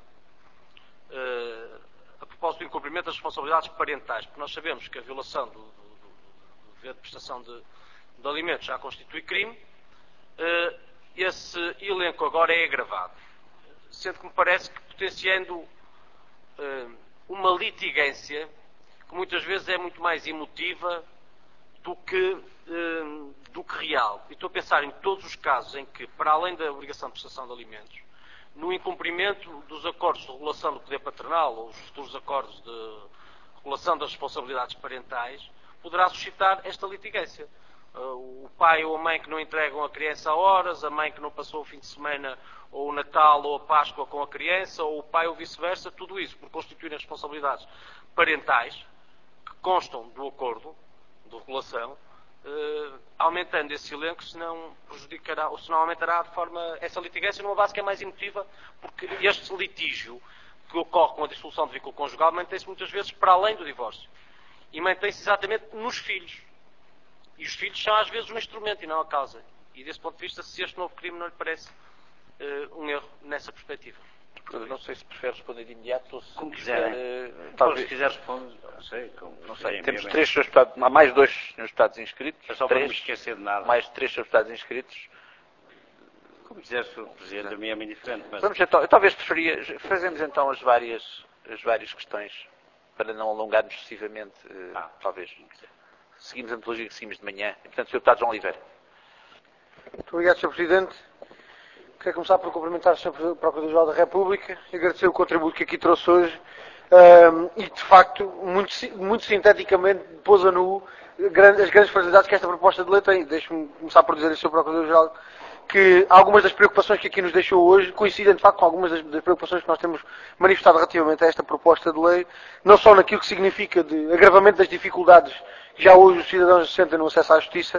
uh, a propósito do incumprimento das responsabilidades parentais, porque nós sabemos que a violação do, do, do dever de prestação de de alimentos já constitui crime, esse elenco agora é agravado, sendo que me parece que potenciando uma litigância que muitas vezes é muito mais emotiva do que, do que real. E estou a pensar em todos os casos em que, para além da obrigação de prestação de alimentos, no incumprimento dos acordos de regulação do poder paternal ou os futuros acordos de regulação das responsabilidades parentais, poderá suscitar esta litigância. O pai ou a mãe que não entregam a criança a horas, a mãe que não passou o fim de semana ou o Natal ou a Páscoa com a criança, ou o pai ou vice-versa, tudo isso por constituírem responsabilidades parentais que constam do acordo de regulação, eh, aumentando esse elenco, se não prejudicará, ou se não aumentará de forma essa litigância numa base que é mais emotiva, porque este litígio que ocorre com a dissolução de vínculo conjugal mantém-se muitas vezes para além do divórcio e mantém-se exatamente nos filhos. E os filhos são às vezes um instrumento e não a causa. E desse ponto de vista, se este novo crime não lhe parece uh, um erro nessa perspectiva. Eu não sei se prefere responder de imediato ou se como quiser. Uh, talvez se quiser responder, não sei. Como, não sei. Bem, Temos bem, três senhores deputados, há mais dois senhores deputados inscritos. É só três, para me esquecer de nada. Mais três senhores deputados inscritos. Como quiser, senhor Presidente, a mim é-me indiferente. Mas... Vamos então, eu talvez preferia, fazemos então as várias, as várias questões, para não alongarmos excessivamente, uh, ah, talvez. Seguimos a metodologia que seguimos de manhã. E, portanto, senhor Deputado João Oliveira. Muito obrigado, senhor Presidente. Quero começar por cumprimentar o senhor Procurador-Geral da República e agradecer o contributo que aqui trouxe hoje um, e, de facto, muito, muito sinteticamente pôs a nu as grandes fragilidades que esta proposta de lei tem. Deixe-me começar por dizer ao senhor Procurador-Geral que algumas das preocupações que aqui nos deixou hoje coincidem, de facto, com algumas das, das preocupações que nós temos manifestado relativamente a esta proposta de lei, não só naquilo que significa de agravamento das dificuldades que já hoje os cidadãos sentem no acesso à justiça,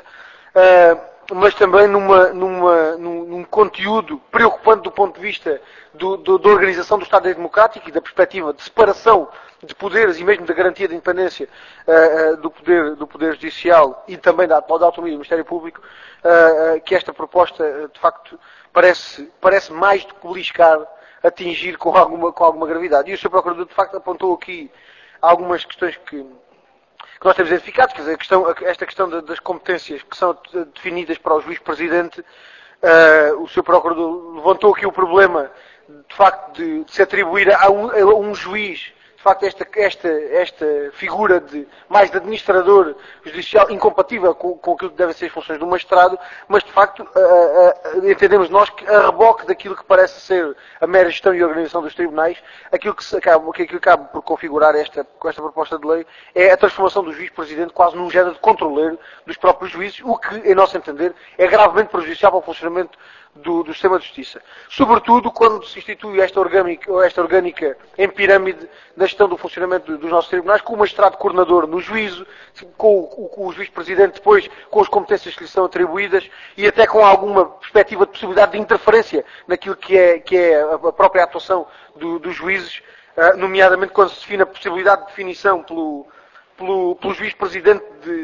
uh, mas também numa, numa, num, num conteúdo preocupante do ponto de vista do, do, da organização do Estado Democrático e da perspectiva de separação de poderes e mesmo da garantia da independência uh, uh, do, poder, do poder judicial e também da, da autonomia do Ministério Público, uh, uh, que esta proposta, uh, de facto, parece, parece mais do que beliscar, atingir com alguma, com alguma gravidade. E o senhor Procurador, de facto, apontou aqui algumas questões que que nós temos identificados, quer dizer, a questão, esta questão das competências que são definidas para o juiz-presidente, uh, o senhor Procurador levantou aqui o problema, de facto, de, de se atribuir a um, a um juiz, de facto, esta, esta, esta figura de mais de administrador judicial incompatível com, com aquilo que devem ser as funções do magistrado, mas, de facto, uh, uh, entendemos nós que a reboque daquilo que parece ser a mera gestão e organização dos tribunais, aquilo que, se acaba, que, aquilo que acaba por configurar esta, com esta proposta de lei é a transformação do juiz-presidente quase num género de controleiro dos próprios juízes, o que, em nosso entender, é gravemente prejudicial para o funcionamento Do, do sistema de justiça. Sobretudo quando se institui esta orgânica, esta orgânica em pirâmide da gestão do funcionamento dos nossos tribunais, com o magistrado coordenador no juízo, com o, com o juiz-presidente depois, com as competências que lhe são atribuídas e até com alguma perspectiva de possibilidade de interferência naquilo que é, que é a própria atuação do, dos juízes, nomeadamente quando se define a possibilidade de definição pelo Pelo, pelo juiz-presidente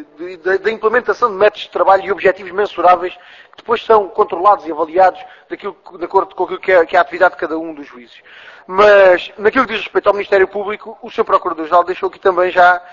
da implementação de métodos de trabalho e objetivos mensuráveis que depois são controlados e avaliados daquilo, de acordo com aquilo que é, que é a atividade de cada um dos juízes. Mas, naquilo que diz respeito ao Ministério Público, o senhor Procurador-Geral deixou aqui também já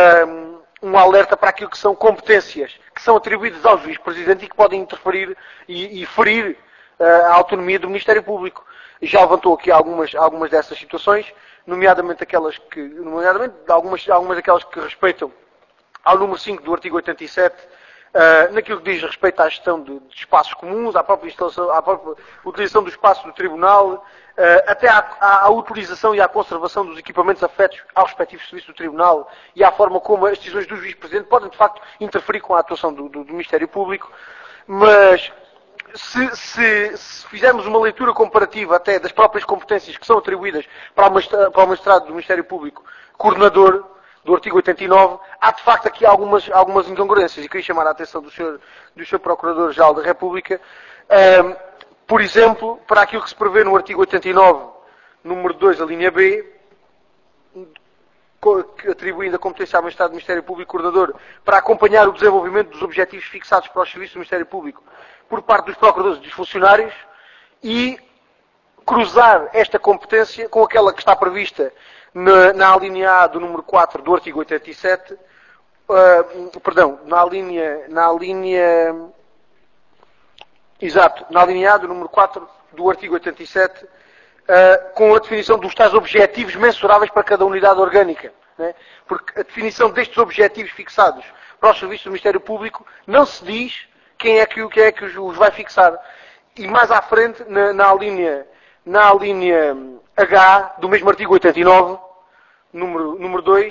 um, um alerta para aquilo que são competências que são atribuídas ao juiz-presidente e que podem interferir e, e ferir uh, a autonomia do Ministério Público. E já levantou aqui algumas, algumas dessas situações, nomeadamente aquelas que, nomeadamente algumas, algumas daquelas que respeitam ao número cinco do artigo oitenta e sete, uh, naquilo que diz respeito à gestão de, de espaços comuns, à própria, instalação, à própria utilização do espaço do Tribunal, uh, até à, à, à utilização e à conservação dos equipamentos afetos ao respectivo serviço do Tribunal e à forma como as decisões do juiz-presidente podem, de facto, interferir com a atuação do, do, do Ministério Público. Mas Se, se, se fizermos uma leitura comparativa até das próprias competências que são atribuídas para o magistrado, para o magistrado do Ministério Público, coordenador do artigo oitenta e nove, há de facto aqui algumas, algumas incongruências e queria chamar a atenção do senhor, do senhor Procurador-Geral da República, um, por exemplo, para aquilo que se prevê no artigo oitenta e nove, número dois, a linha B, atribuindo a competência ao magistrado do Ministério Público coordenador para acompanhar o desenvolvimento dos objetivos fixados para os serviços do Ministério Público por parte dos procuradores e dos funcionários e cruzar esta competência com aquela que está prevista na, na alínea A do número quatro do artigo oitenta e sete, uh, perdão, na linha, na linha, exato, na linha A do número quatro do artigo oitenta e sete, uh, com a definição dos tais objetivos mensuráveis para cada unidade orgânica, né? Porque a definição destes objetivos fixados para os serviços do Ministério Público não se diz quem é que, quem é que os vai fixar. E mais à frente, na, na, linha, na linha H do mesmo artigo oitenta e nove, número, número dois,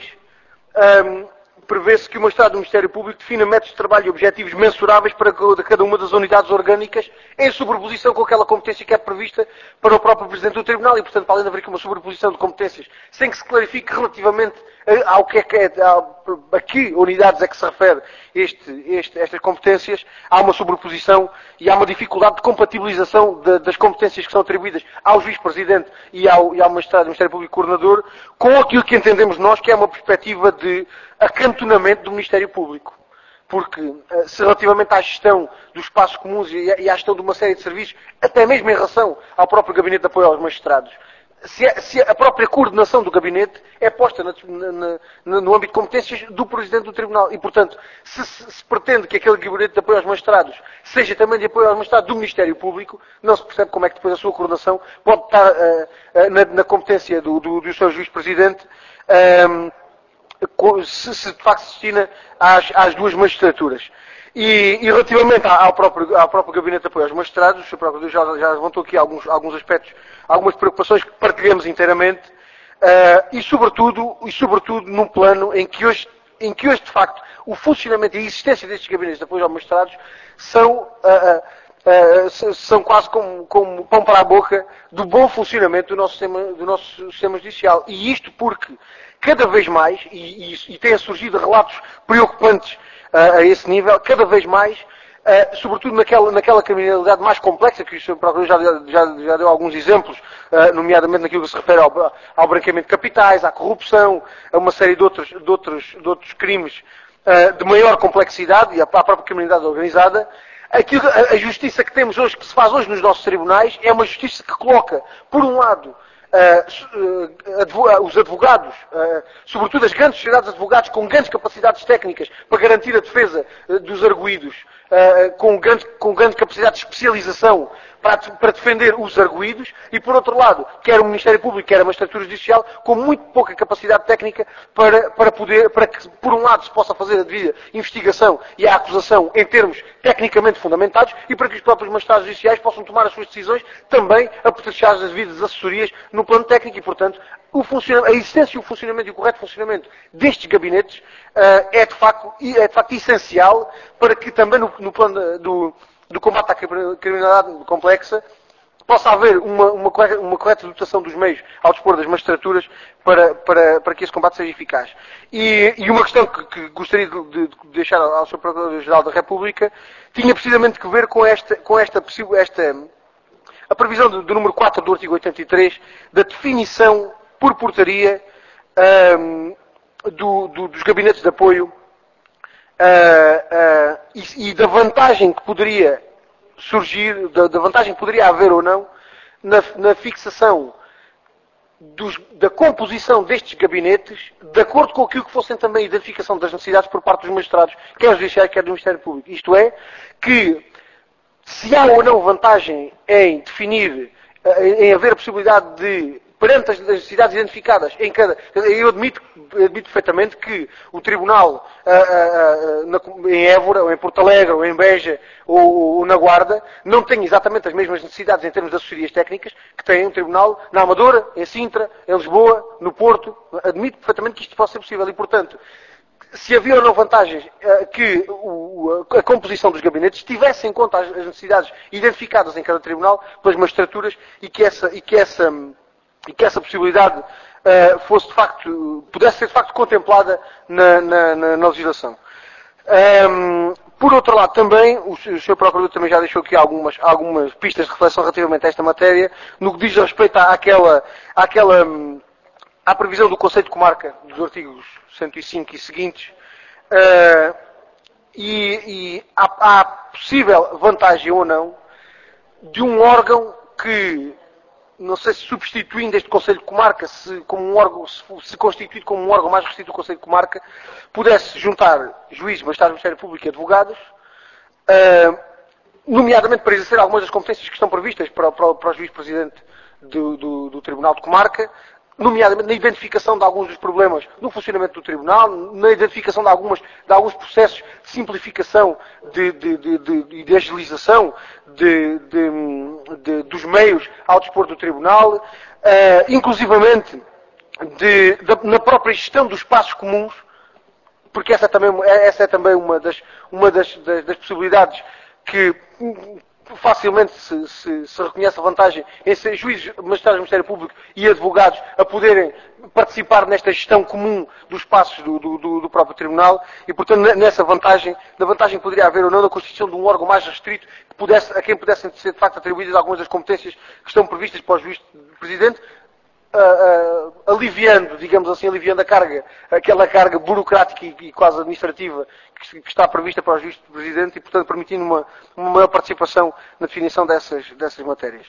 um, prevê-se que o magistrado do Ministério Público defina métodos de trabalho e objetivos mensuráveis para cada uma das unidades orgânicas em sobreposição com aquela competência que é prevista para o próprio Presidente do Tribunal e, portanto, para além de haver aqui uma sobreposição de competências, sem que se clarifique relativamente ao que é que é, a que unidades é que se refere este, este, estas competências, há uma sobreposição e há uma dificuldade de compatibilização de, das competências que são atribuídas ao Juiz-Presidente e ao, e ao Magistrado do Ministério Público Coordenador com aquilo que entendemos nós que é uma perspectiva de acantonamento do Ministério Público. Porque, se relativamente à gestão dos espaços comuns e à gestão de uma série de serviços, até mesmo em relação ao próprio Gabinete de Apoio aos Magistrados, se a, se a própria coordenação do Gabinete é posta na, na, na, no âmbito de competências do Presidente do Tribunal. E, portanto, se, se, se pretende que aquele Gabinete de Apoio aos Magistrados seja também de apoio aos magistrados do Ministério Público, não se percebe como é que depois a sua coordenação pode estar uh, uh, na, na competência do, do, do seu Juiz-Presidente, um, se, se de facto se destina às, às duas magistraturas. E, e relativamente ao próprio, ao próprio Gabinete de Apoio aos Magistrados, o senhor Procurador já, já levantou aqui alguns, alguns aspectos, algumas preocupações que partilhamos inteiramente, uh, e, sobretudo, e sobretudo num plano em que, hoje, em que hoje, de facto, o funcionamento e a existência destes gabinetes de apoio aos magistrados são, uh, uh, são quase como, como pão para a boca do bom funcionamento do nosso sistema, do nosso sistema judicial. E isto porque, cada vez mais, e, e, e têm surgido relatos preocupantes a esse nível, cada vez mais, uh, sobretudo naquela, naquela criminalidade mais complexa, que o senhor Procurador já, já, já deu alguns exemplos, uh, nomeadamente naquilo que se refere ao, ao branqueamento de capitais, à corrupção, a uma série de outros, de outros, de outros crimes uh, de maior complexidade e à própria criminalidade organizada. Aquilo, a, a justiça que temos hoje, que se faz hoje nos nossos tribunais, é uma justiça que coloca, por um lado, uh, os advogados, uh, sobretudo as grandes sociedades de advogados com grandes capacidades técnicas para garantir a defesa uh, dos arguidos, uh, com, grande, com grande capacidade de especialização para, para defender os arguidos, e por outro lado, quer o Ministério Público, quer a Magistratura Judicial, com muito pouca capacidade técnica para, para poder, para que, por um lado, se possa fazer a devida investigação e a acusação em termos tecnicamente fundamentados, e para que os próprios magistrados judiciais possam tomar as suas decisões também apetrechar as devidas assessorias no plano técnico. E, portanto, o a existência e o funcionamento e o correto funcionamento destes gabinetes uh, é, de facto, é de facto essencial para que também no, no plano do, do combate à criminalidade complexa possa haver uma, uma, correta, uma correta dotação dos meios ao dispor das magistraturas para, para, para que esse combate seja eficaz. E, e uma questão que, que gostaria de, de deixar ao senhor Procurador-Geral da República tinha precisamente que ver com esta, com esta, esta a previsão do, do número quatro do artigo oitenta e três da definição por portaria um, do, do, dos gabinetes de apoio uh, uh, e, e da vantagem que poderia surgir, da, da vantagem que poderia haver ou não na, na fixação dos, da composição destes gabinetes de acordo com aquilo que fossem também a identificação das necessidades por parte dos magistrados, quer judiciais, quer do Ministério Público. Isto é, que se há ou não vantagem em definir, em haver a possibilidade de, perante as necessidades identificadas em cada... Eu admito, admito perfeitamente que o Tribunal uh, uh, uh, na, em Évora, ou em Porto Alegre, ou em Beja, ou, ou na Guarda, não tem exatamente as mesmas necessidades em termos de assessorias técnicas que tem um Tribunal na Amadora, em Sintra, em Lisboa, no Porto. Admito perfeitamente que isto possa ser possível e, portanto, se havia ou não vantagens uh, que o, a composição dos gabinetes tivesse em conta as, as necessidades identificadas em cada Tribunal pelas magistraturas e que essa... E que essa e que essa possibilidade uh, fosse de facto, pudesse ser de facto contemplada na, na, na, na legislação. Um, por outro lado também, o, o senhor Procurador também já deixou aqui algumas, algumas pistas de reflexão relativamente a esta matéria, no que diz respeito à, àquela, àquela, à previsão do Conceito de Comarca, dos artigos cento e cinco e seguintes, uh, e, e há, há possível vantagem ou não de um órgão que, não sei se substituindo este Conselho de Comarca, se, como um órgão, se, se constituído como um órgão mais restrito do Conselho de Comarca, pudesse juntar juízes, magistrados do Ministério Público e advogados, uh, nomeadamente para exercer algumas das competências que estão previstas para, para, para o juiz-presidente do, do, do Tribunal de Comarca, nomeadamente na identificação de alguns dos problemas no funcionamento do Tribunal, na identificação de, algumas, de alguns processos de simplificação e de, de, de, de, de agilização de, de, de, dos meios ao dispor do Tribunal, uh, inclusivamente de, de, na própria gestão dos espaços comuns, porque essa, também, essa é também uma das, uma das, das, das possibilidades que facilmente se, se, se reconhece a vantagem em ser juízes, magistrados do Ministério Público e advogados a poderem participar nesta gestão comum dos espaços do, do, do próprio Tribunal e, portanto, nessa vantagem, da vantagem que poderia haver ou não da constituição de um órgão mais restrito que pudesse, a quem pudessem ser, de facto, atribuídas algumas das competências que estão previstas para o juiz-presidente, Uh, uh, aliviando, digamos assim, aliviando a carga, aquela carga burocrática e, e quase administrativa que, que está prevista para o juiz-presidente e, portanto, permitindo uma, uma maior participação na definição dessas, dessas matérias.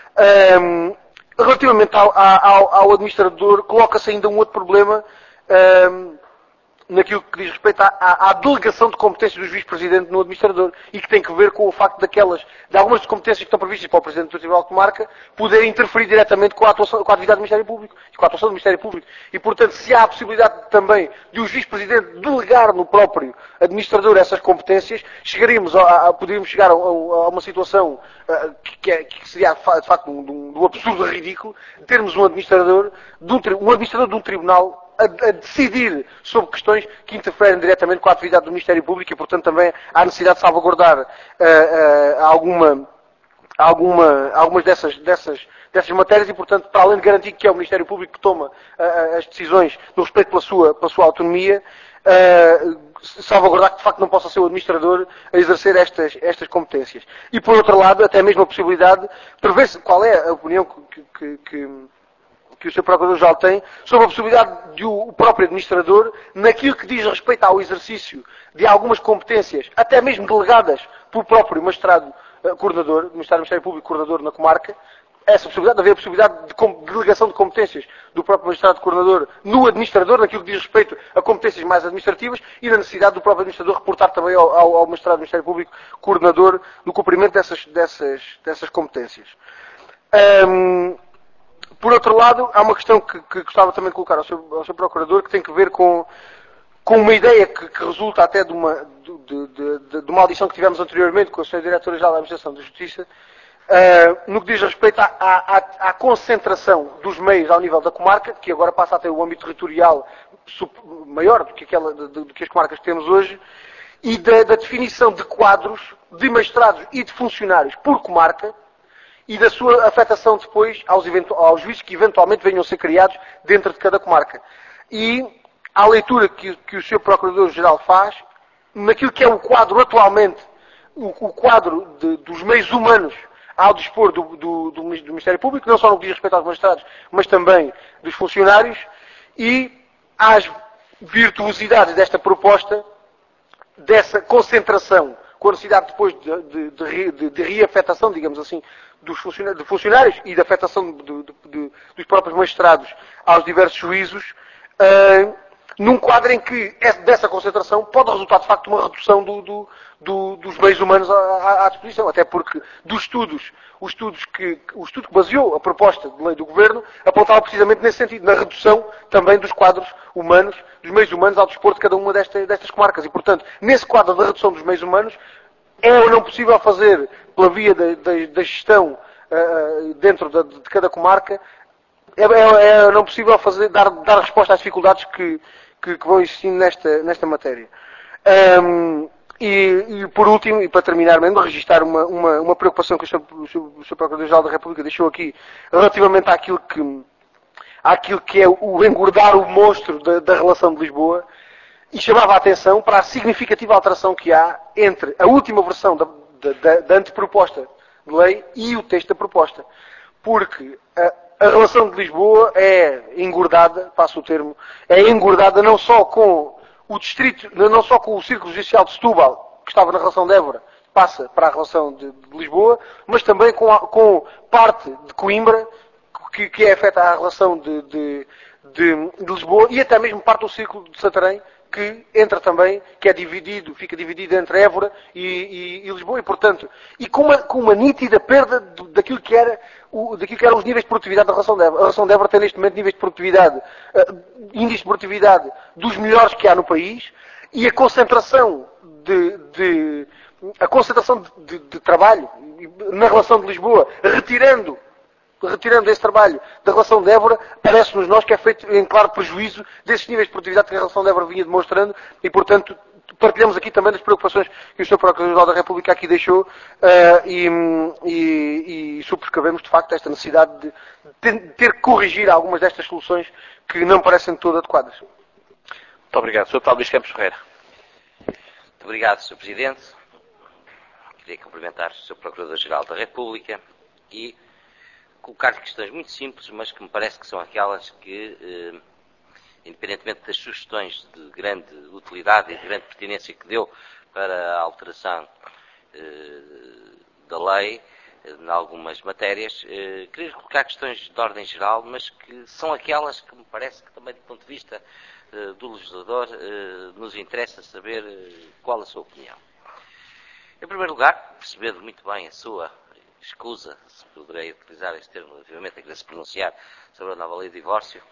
Um, relativamente ao, ao, ao administrador, coloca-se ainda um outro problema um, naquilo que diz respeito à, à, à delegação de competências do juiz-presidente no administrador e que tem que ver com o facto daquelas, de algumas das competências que estão previstas para o Presidente do Tribunal de Comarca poderem interferir diretamente com a, atuação, com a atividade do Ministério Público e com a atuação do Ministério Público. E, portanto, se há a possibilidade também de o juiz-presidente delegar no próprio administrador essas competências, chegaríamos a, a, poderíamos chegar a, a, a uma situação uh, que, é, que seria, de facto, um, um, um absurdo ridículo, de termos um administrador, de um, um administrador de um tribunal A, a decidir sobre questões que interferem diretamente com a atividade do Ministério Público e, portanto, também há necessidade de salvaguardar uh, uh, alguma, alguma, algumas dessas, dessas, dessas matérias e, portanto, para além de garantir que é o Ministério Público que toma uh, as decisões no respeito pela sua, pela sua autonomia, uh, salvaguardar que, de facto, não possa ser o administrador a exercer estas, estas competências. E, por outro lado, até mesmo a possibilidade, prevê-se qual é a opinião que... que, que que o senhor Procurador-Geral tem, sobre a possibilidade de o próprio administrador, naquilo que diz respeito ao exercício de algumas competências, até mesmo delegadas pelo próprio magistrado uh, coordenador, do Ministério Público coordenador na comarca, essa possibilidade, de haver a possibilidade de, de delegação de competências do próprio magistrado coordenador no administrador, naquilo que diz respeito a competências mais administrativas, e na necessidade do próprio administrador reportar também ao, ao, ao magistrado do Ministério Público coordenador no cumprimento dessas, dessas, dessas competências. Um, por outro lado, há uma questão que, que gostava também de colocar ao seu, ao seu procurador, que tem que ver com, com uma ideia que, que resulta até de uma, de, de, de, de uma audição que tivemos anteriormente com a senhora Diretora-Geral da Administração da Justiça, Uh, no que diz respeito à, à, à concentração dos meios ao nível da comarca, que agora passa a ter um âmbito territorial maior do que, aquela, do, do que as comarcas que temos hoje, e da, da definição de quadros de magistrados e de funcionários por comarca, e da sua afetação depois aos, aos juízes que eventualmente venham a ser criados dentro de cada comarca. E à leitura que, que o senhor Procurador-Geral faz, naquilo que é o quadro atualmente, o, o quadro de, dos meios humanos ao dispor do, do, do Ministério Público, não só no que diz respeito aos magistrados, mas também dos funcionários, e às virtuosidades desta proposta, dessa concentração, com a necessidade depois de, de, de, de, de reafetação, digamos assim, dos funcionários, de funcionários e da afetação de, de, de, dos próprios magistrados aos diversos juízos, uh, num quadro em que dessa concentração pode resultar de facto uma redução do, do, do, dos meios humanos à, à disposição, até porque dos estudos, os estudos que, o estudo que baseou a proposta de lei do Governo apontava precisamente nesse sentido, na redução também dos quadros humanos, dos meios humanos ao dispor de cada uma destas, destas comarcas. E, portanto, nesse quadro da redução dos meios humanos, é ou não possível fazer, pela via da, da, da gestão uh, dentro de, de cada comarca, é, é, é não possível fazer, dar, dar resposta às dificuldades que, que, que vão existindo nesta, nesta matéria. Um, e, e, por último, e para terminar mesmo, registrar uma, uma, uma preocupação que o senhor, o senhor, o senhor Procurador-Geral da República deixou aqui, relativamente àquilo que, àquilo que é o engordar o monstro da, da relação de Lisboa, e chamava a atenção para a significativa alteração que há entre a última versão da, da, da anteproposta de lei e o texto da proposta. Porque a, a relação de Lisboa é engordada, passo o termo, é engordada não só com o distrito, não só com o Círculo Judicial de Setúbal, que estava na relação de Évora, passa para a relação de, de Lisboa, mas também com, a, com parte de Coimbra, que, que é afeta à relação de, de, de, de Lisboa, e até mesmo parte do Círculo de Santarém, que entra também, que é dividido, fica dividido entre Évora e, e, e Lisboa, e portanto, e com uma, com uma nítida perda do, daquilo, que era, o, daquilo que eram os níveis de produtividade da relação de Évora. A relação de Évora tem neste momento níveis de produtividade, uh, índice de produtividade dos melhores que há no país, e a concentração de, de a concentração de, de, de trabalho na relação de Lisboa, retirando retirando esse trabalho da relação de Évora, parece-nos nós que é feito em claro prejuízo desses níveis de produtividade que a relação de Évora vinha demonstrando, e, portanto, partilhamos aqui também das preocupações que o senhor Procurador-Geral da República aqui deixou, uh, e, e, e subscrevemos, de facto, esta necessidade de ter, de ter que corrigir algumas destas soluções que não parecem de todo adequadas. Muito obrigado. senhor Deputado Luís Campos Ferreira. Muito obrigado, senhor Presidente. Queria cumprimentar o senhor Procurador-Geral da República e colocar questões muito simples, mas que me parece que são aquelas que, eh, independentemente das sugestões de grande utilidade e de grande pertinência que deu para a alteração eh, da lei, eh, em algumas matérias, eh, queria colocar questões de ordem geral, mas que são aquelas que me parece que também, do ponto de vista eh, do legislador, eh, nos interessa saber eh, qual a sua opinião. Em primeiro lugar, percebendo muito bem a sua escusa, se poderei utilizar este termo relativamente a querer se pronunciar sobre a nova lei de divórcio,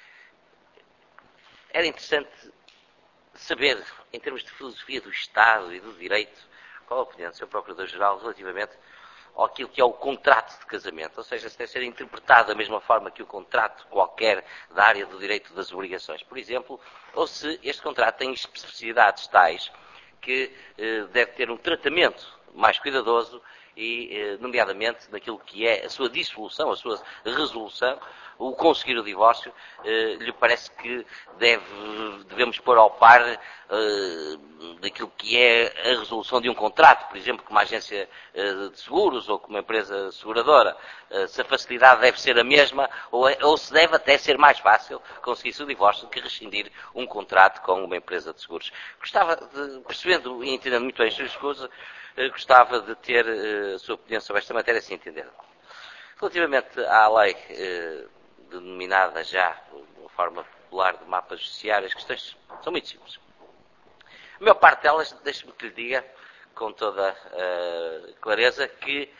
era interessante saber, em termos de filosofia do Estado e do direito, qual a opinião do senhor Procurador-Geral relativamente àquilo que é o contrato de casamento, ou seja, se deve ser interpretado da mesma forma que o contrato qualquer da área do direito das obrigações, por exemplo, ou se este contrato tem especificidades tais que eh, deve ter um tratamento mais cuidadoso e, nomeadamente, naquilo que é a sua dissolução, a sua resolução, o conseguir o divórcio, eh, lhe parece que deve, devemos pôr ao par eh, daquilo que é a resolução de um contrato, por exemplo, com uma agência eh, de seguros ou com uma empresa seguradora. Eh, se a facilidade deve ser a mesma ou, é, ou se deve até ser mais fácil conseguir-se o divórcio do que rescindir um contrato com uma empresa de seguros. Gostava de, percebendo e entendendo muito bem as suas coisas, gostava de ter uh, a sua opinião sobre esta matéria, se entender. Relativamente à lei eh, denominada já, de uma forma popular, de mapas judiciários, as questões são muito simples. A maior parte delas, deixe-me que lhe diga, com toda a clareza, que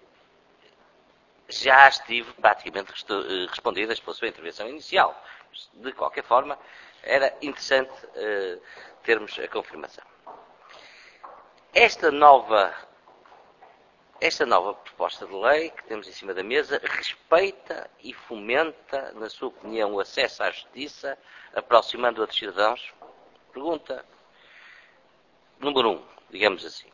já estive praticamente respondidas pela sua intervenção inicial. De qualquer forma, era interessante uh, termos a confirmação. Esta nova, esta nova proposta de lei que temos em cima da mesa respeita e fomenta, na sua opinião, o acesso à justiça, aproximando-a dos cidadãos? Pergunta número um, digamos assim.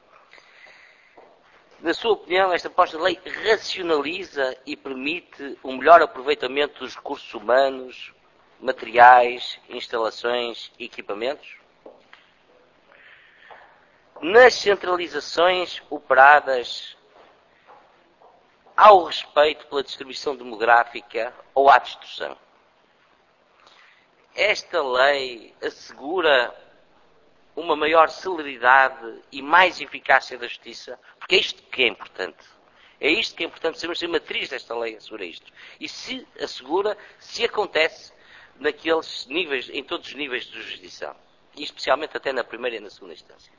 Na sua opinião, esta proposta de lei racionaliza e permite um melhor aproveitamento dos recursos humanos, materiais, instalações e equipamentos? Nas centralizações operadas, há o respeito pela distribuição demográfica ou há distorção? Esta lei assegura uma maior celeridade e mais eficácia da justiça, porque é isto que é importante. É isto que é importante, sabermos, a matriz desta lei assegura isto. E se assegura, se acontece naqueles níveis, em todos os níveis de jurisdição. E especialmente até na primeira e na segunda instância.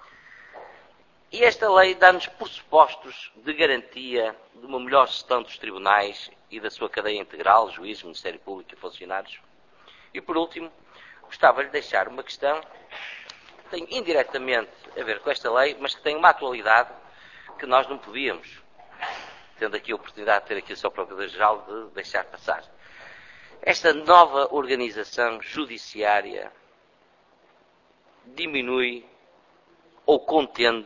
E esta lei dá-nos pressupostos de garantia de uma melhor gestão dos tribunais e da sua cadeia integral, juízes, Ministério Público e funcionários. E por último, gostava de deixar uma questão que tem indiretamente a ver com esta lei, mas que tem uma atualidade que nós não podíamos, tendo aqui a oportunidade de ter aqui o seu Procurador-Geral, de deixar passar. Esta nova organização judiciária diminui ou contende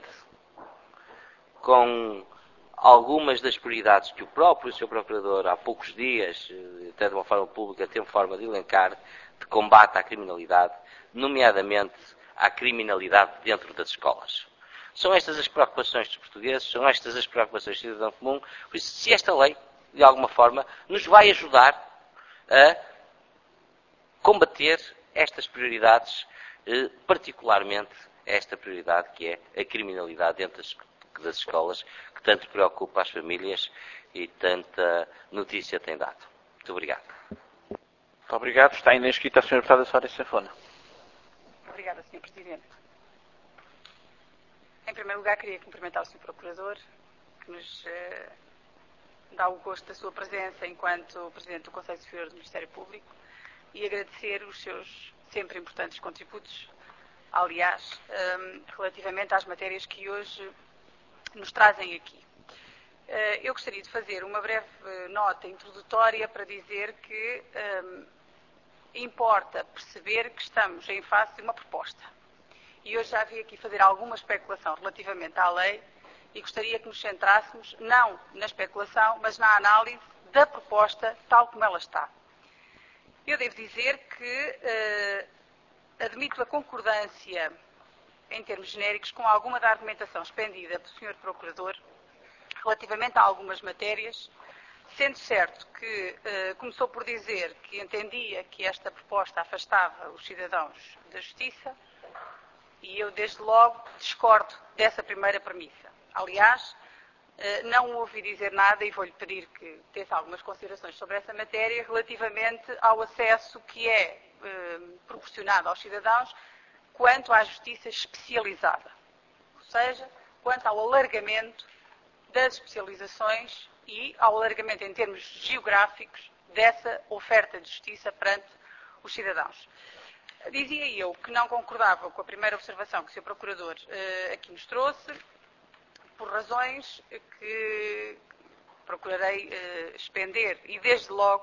com algumas das prioridades que o próprio senhor Procurador, há poucos dias, até de uma forma pública, tem forma de elencar, de combate à criminalidade, nomeadamente à criminalidade dentro das escolas. São estas as preocupações dos portugueses, são estas as preocupações do cidadão comum. Por isso, se esta lei, de alguma forma, nos vai ajudar a combater estas prioridades, particularmente esta prioridade que é a criminalidade dentro das escolas, que tanto preocupa as famílias e tanta notícia tem dado. Muito obrigado. Muito obrigado. Está ainda inscrita a senhora Deputada Sónia Safona. Obrigada, senhor Presidente. Em primeiro lugar, queria cumprimentar o senhor Procurador, que nos eh, dá o gosto da sua presença enquanto Presidente do Conselho Superior do Ministério Público e agradecer os seus sempre importantes contributos, aliás, eh, relativamente às matérias que hoje nos trazem aqui. Eh, eu gostaria de fazer uma breve nota introdutória para dizer que eh, importa perceber que estamos em face de uma proposta. E hoje já vi aqui fazer alguma especulação relativamente à lei e gostaria que nos centrássemos não na especulação, mas na análise da proposta tal como ela está. Eu devo dizer que eh, admito a concordância, em termos genéricos, com alguma da argumentação expendida pelo senhor Procurador relativamente a algumas matérias, sendo certo que eh, começou por dizer que entendia que esta proposta afastava os cidadãos da justiça e eu, desde logo, discordo dessa primeira premissa. Aliás, eh, não ouvi dizer nada e vou-lhe pedir que desse algumas considerações sobre essa matéria relativamente ao acesso que é eh, proporcionado aos cidadãos quanto à justiça especializada. Ou seja, quanto ao alargamento das especializações e ao alargamento em termos geográficos dessa oferta de justiça perante os cidadãos. Dizia eu que não concordava com a primeira observação que o senhor Procurador eh, aqui nos trouxe, por razões que procurarei eh, expender, e desde logo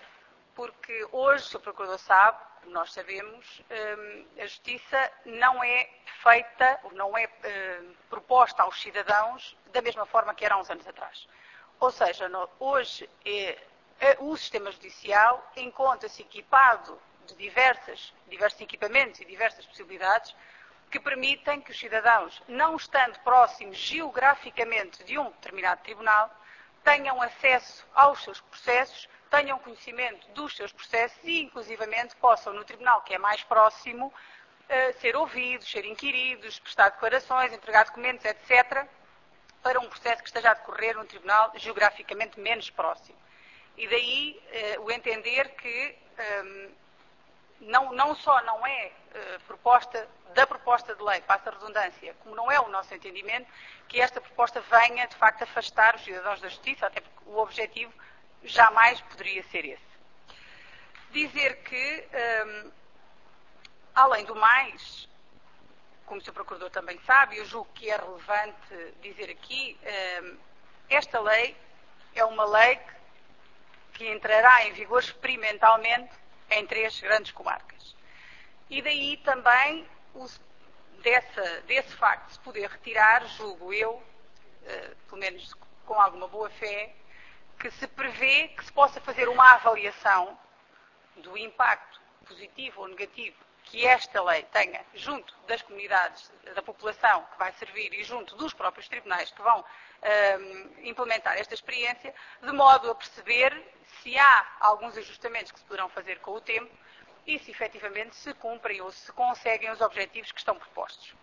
porque hoje, o senhor Procurador sabe, nós sabemos, eh, a justiça não é feita, não é eh, proposta aos cidadãos da mesma forma que era há uns anos atrás. Ou seja, no, hoje é, é, o sistema judicial encontra-se equipado de diversas, diversos equipamentos e diversas possibilidades que permitem que os cidadãos, não estando próximos geograficamente de um determinado tribunal, tenham acesso aos seus processos, tenham conhecimento dos seus processos e, inclusivamente, possam, no tribunal que é mais próximo, ser ouvidos, ser inquiridos, prestar declarações, entregar documentos, etcétera, para um processo que esteja a decorrer num tribunal geograficamente menos próximo. E daí eh, o entender que eh, não, não só não é eh, proposta da proposta de lei, passa a redundância, como não é o nosso entendimento, que esta proposta venha, de facto, afastar os cidadãos da justiça, até porque o objetivo jamais poderia ser esse. Dizer que, eh, além do mais, como o senhor Procurador também sabe, eu julgo que é relevante dizer aqui, eh, esta lei é uma lei que entrará em vigor experimentalmente em três grandes comarcas. E daí também, o, dessa, desse facto de se poder retirar, julgo eu, eh, pelo menos com alguma boa fé, que se prevê que se possa fazer uma avaliação do impacto positivo ou negativo que esta lei tenha junto das comunidades, da população que vai servir e junto dos próprios tribunais que vão um, implementar esta experiência, de modo a perceber se há alguns ajustamentos que se poderão fazer com o tempo e se efetivamente se cumprem ou se conseguem os objetivos que estão propostos.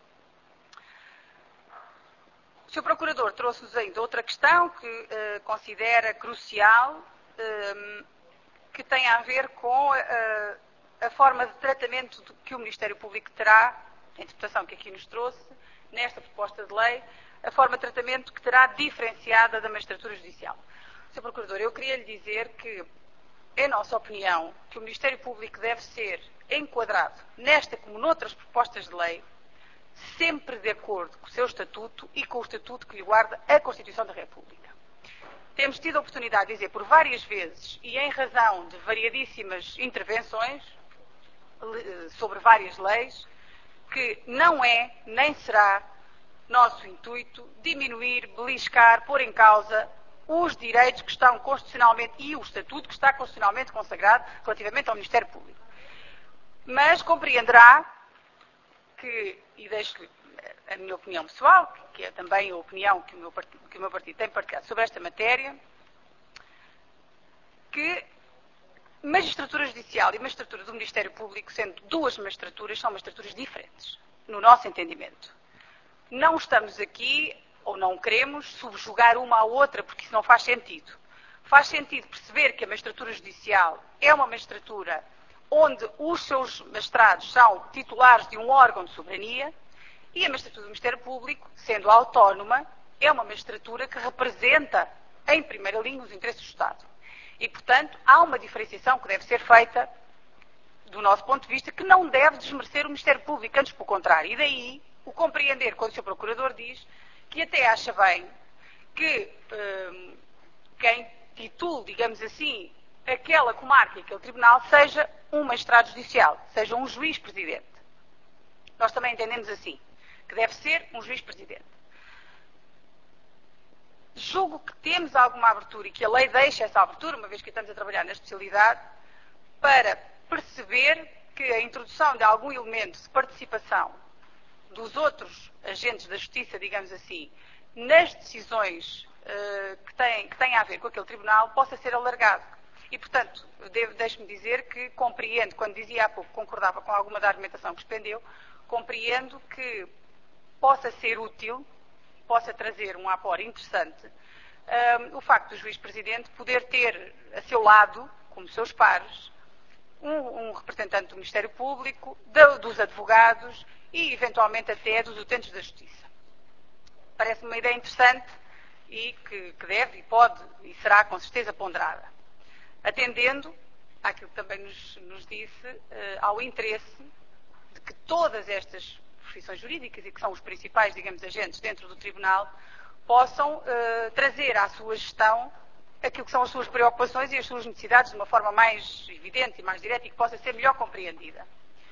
O senhor Procurador trouxe-nos ainda outra questão que uh, considera crucial, um, que tem a ver com uh, a forma de tratamento que o Ministério Público terá, a interpretação que aqui nos trouxe, nesta proposta de lei, a forma de tratamento que terá diferenciada da magistratura judicial. senhor Procurador, eu queria lhe dizer que, em nossa opinião, que o Ministério Público deve ser enquadrado, nesta como noutras propostas de lei, sempre de acordo com o seu estatuto e com o estatuto que lhe guarda a Constituição da República. Temos tido a oportunidade de dizer por várias vezes, e em razão de variadíssimas intervenções sobre várias leis, que não é, nem será, nosso intuito diminuir, beliscar, pôr em causa os direitos que estão constitucionalmente e o estatuto que está constitucionalmente consagrado relativamente ao Ministério Público. Mas compreenderá que, e deixo-lhe a minha opinião pessoal, que é também a opinião que o meu partido, que o meu partido tem partilhado sobre esta matéria, que magistratura judicial e magistratura do Ministério Público, sendo duas magistraturas, são magistraturas diferentes, no nosso entendimento. Não estamos aqui, ou não queremos, subjugar uma à outra, porque isso não faz sentido. Faz sentido perceber que a magistratura judicial é uma magistratura onde os seus magistrados são titulares de um órgão de soberania, e a magistratura do Ministério Público, sendo autónoma, é uma magistratura que representa, em primeira linha, os interesses do Estado. E, portanto, há uma diferenciação que deve ser feita, do nosso ponto de vista, que não deve desmerecer o Ministério Público, antes pelo contrário. E daí, o compreender quando o senhor Procurador diz que até acha bem que hum, quem titule, digamos assim, aquela comarca e aquele tribunal seja um magistrado judicial, seja um juiz-presidente. Nós também entendemos assim, que deve ser um juiz-presidente. Julgo que temos alguma abertura e que a lei deixa essa abertura, uma vez que estamos a trabalhar na especialidade, para perceber que a introdução de algum elemento de participação dos outros agentes da justiça, digamos assim, nas decisões uh, que, têm, que têm a ver com aquele tribunal, possa ser alargado. E, portanto, deixe-me dizer que compreendo, quando dizia há pouco, concordava com alguma da argumentação que expendeu, compreendo que possa ser útil, possa trazer um aporte interessante, um, o facto do juiz-presidente poder ter a seu lado, como seus pares, um, um representante do Ministério Público, de, dos advogados e, eventualmente, até dos utentes da Justiça. Parece-me uma ideia interessante e que, que deve e pode e será, com certeza, ponderada. Atendendo àquilo que também nos, nos disse, uh, ao interesse de que todas estas profissões jurídicas, e que são os principais, digamos, agentes dentro do Tribunal, possam uh, trazer à sua gestão aquilo que são as suas preocupações e as suas necessidades de uma forma mais evidente e mais direta e que possa ser melhor compreendida.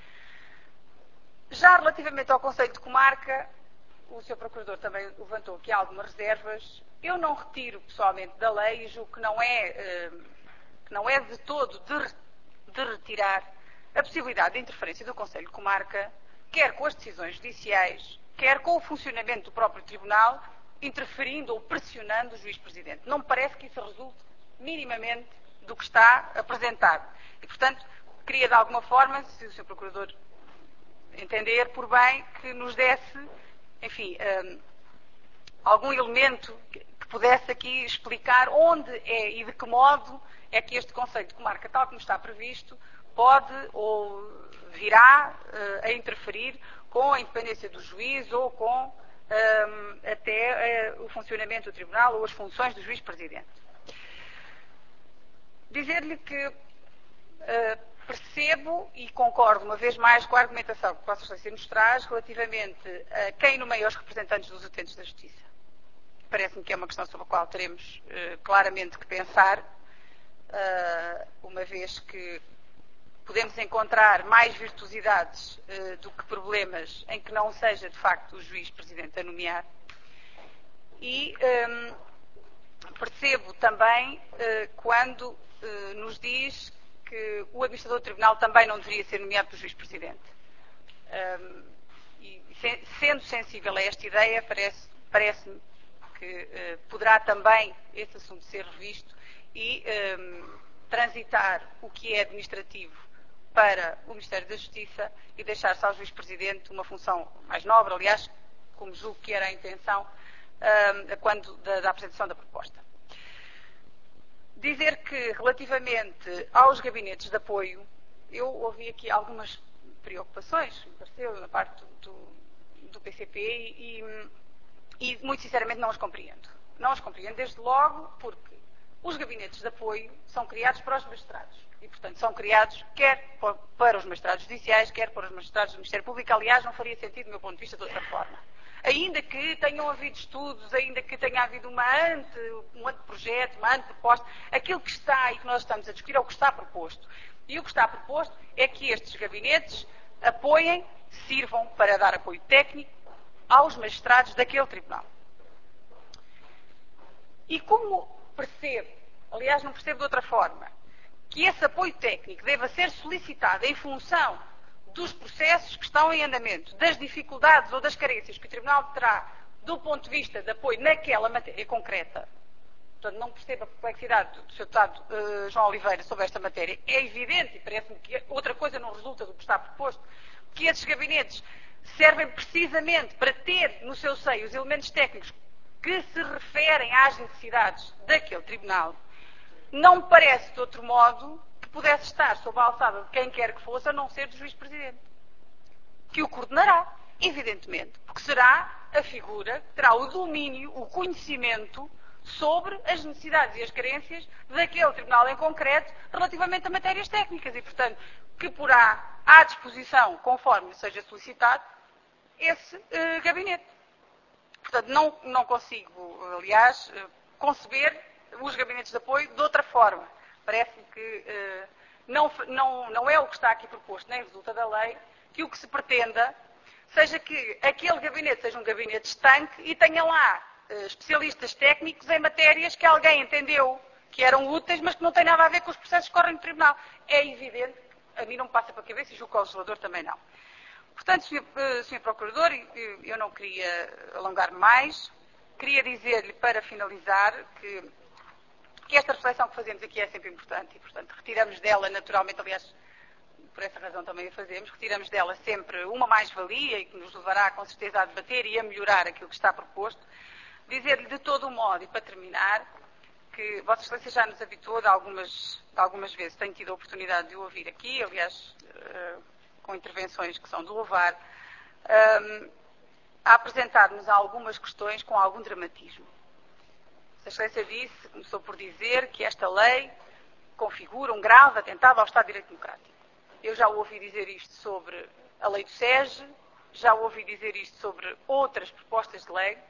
Já relativamente ao Conselho de Comarca, o senhor Procurador também levantou aqui algumas reservas. Eu não retiro pessoalmente da lei e julgo que não é, uh, que não é de todo de, de retirar a possibilidade de interferência do Conselho de Comarca, quer com as decisões judiciais, quer com o funcionamento do próprio Tribunal, interferindo ou pressionando o juiz-presidente. Não me parece que isso resulte minimamente do que está apresentado. E, portanto, queria de alguma forma, se o senhor Procurador entender por bem, que nos desse, enfim, um, algum elemento que pudesse aqui explicar onde é e de que modo é que este Conselho de Comarca, tal como está previsto, pode ou virá uh, a interferir com a independência do juiz ou com um, até uh, o funcionamento do Tribunal ou as funções do juiz-presidente. Dizer-lhe que uh, percebo e concordo uma vez mais com a argumentação que Vossa Excelência nos traz relativamente a quem nomeia os representantes dos utentes da Justiça. Parece-me que é uma questão sobre a qual teremos uh, claramente que pensar, uh, uma vez que podemos encontrar mais virtuosidades uh, do que problemas em que não seja, de facto, o juiz-presidente a nomear. E um, percebo também uh, quando uh, nos diz que o administrador do tribunal também não deveria ser nomeado pelo juiz-presidente. Um, e se, sendo sensível a esta ideia, parece, parece-me que uh, poderá também esse assunto ser revisto e um, transitar o que é administrativo para o Ministério da Justiça e deixar-se ao juiz-presidente uma função mais nobre, aliás, como julgo que era a intenção um, quando da, da apresentação da proposta. Dizer que, relativamente aos gabinetes de apoio, eu ouvi aqui algumas preocupações, me pareceu, na parte do, do P C P e, e, muito sinceramente, não as compreendo. Não as compreendo, desde logo, porque os gabinetes de apoio são criados para os magistrados e, portanto, são criados quer para os magistrados judiciais, quer para os magistrados do Ministério Público. Aliás, não faria sentido, do meu ponto de vista, de outra forma. Ainda que tenham havido estudos, ainda que tenha havido uma ante, um anteprojeto, uma anteproposta, aquilo que está e que nós estamos a discutir é o que está proposto. E o que está proposto é que estes gabinetes apoiem, sirvam para dar apoio técnico aos magistrados daquele tribunal. E como percebo, aliás não percebo de outra forma, que esse apoio técnico deva ser solicitado em função dos processos que estão em andamento, das dificuldades ou das carências que o Tribunal terá do ponto de vista de apoio naquela matéria concreta. Portanto, não percebo a perplexidade do senhor Deputado uh, João Oliveira sobre esta matéria. É evidente, e parece-me que outra coisa não resulta do que está proposto, que esses gabinetes servem precisamente para ter no seu seio os elementos técnicos que se referem às necessidades daquele Tribunal. Não me parece, de outro modo, que pudesse estar sob a alçada de quem quer que fosse, a não ser do juiz-presidente, que o coordenará, evidentemente, porque será a figura que terá o domínio, o conhecimento sobre as necessidades e as carências daquele tribunal em concreto relativamente a matérias técnicas e, portanto, que porá à disposição, conforme seja solicitado, esse uh, gabinete. Portanto, não, não consigo, aliás, uh, conceber os gabinetes de apoio de outra forma. Parece-me que uh, não, não, não é o que está aqui proposto, nem resulta da lei, que o que se pretenda seja que aquele gabinete seja um gabinete estanque e tenha lá uh, especialistas técnicos em matérias que alguém entendeu que eram úteis, mas que não têm nada a ver com os processos que correm no Tribunal. É evidente, a mim não me passa para a cabeça e julgo que ao legislador também não. Portanto, senhor, uh, senhor Procurador, eu, eu não queria alongar-me mais, queria dizer-lhe, para finalizar, que que esta reflexão que fazemos aqui é sempre importante e, portanto, retiramos dela, naturalmente, aliás, por essa razão também a fazemos, retiramos dela sempre uma mais-valia e que nos levará, com certeza, a debater e a melhorar aquilo que está proposto. Dizer-lhe de todo o modo, e para terminar, que Vossa Excelência já nos habituou de algumas, de algumas vezes, tenho tido a oportunidade de o ouvir aqui, aliás, uh, com intervenções que são de louvar, uh, a apresentar-nos algumas questões com algum dramatismo. A Excelência disse, começou por dizer que esta lei configura um grave atentado ao Estado de Direito Democrático. Eu já ouvi dizer isto sobre a lei do SES, já ouvi dizer isto sobre outras propostas de lei,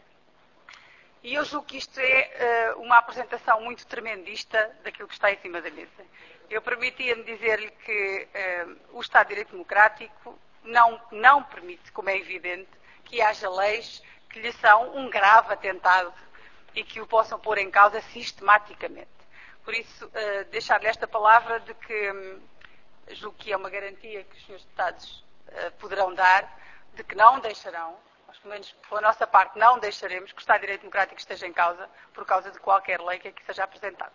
e eu julgo que isto é uh, uma apresentação muito tremendista daquilo que está em cima da mesa. Eu permitia-me dizer-lhe que uh, o Estado de Direito Democrático não, não permite, como é evidente, que haja leis que lhe são um grave atentado e que o possam pôr em causa sistematicamente. Por isso, uh, deixar-lhe esta palavra de que um, julgo que é uma garantia que os senhores deputados uh, poderão dar, de que não deixarão, nós, pelo menos pela nossa parte, não deixaremos que o Estado de Direito Democrático esteja em causa por causa de qualquer lei que aqui seja apresentada.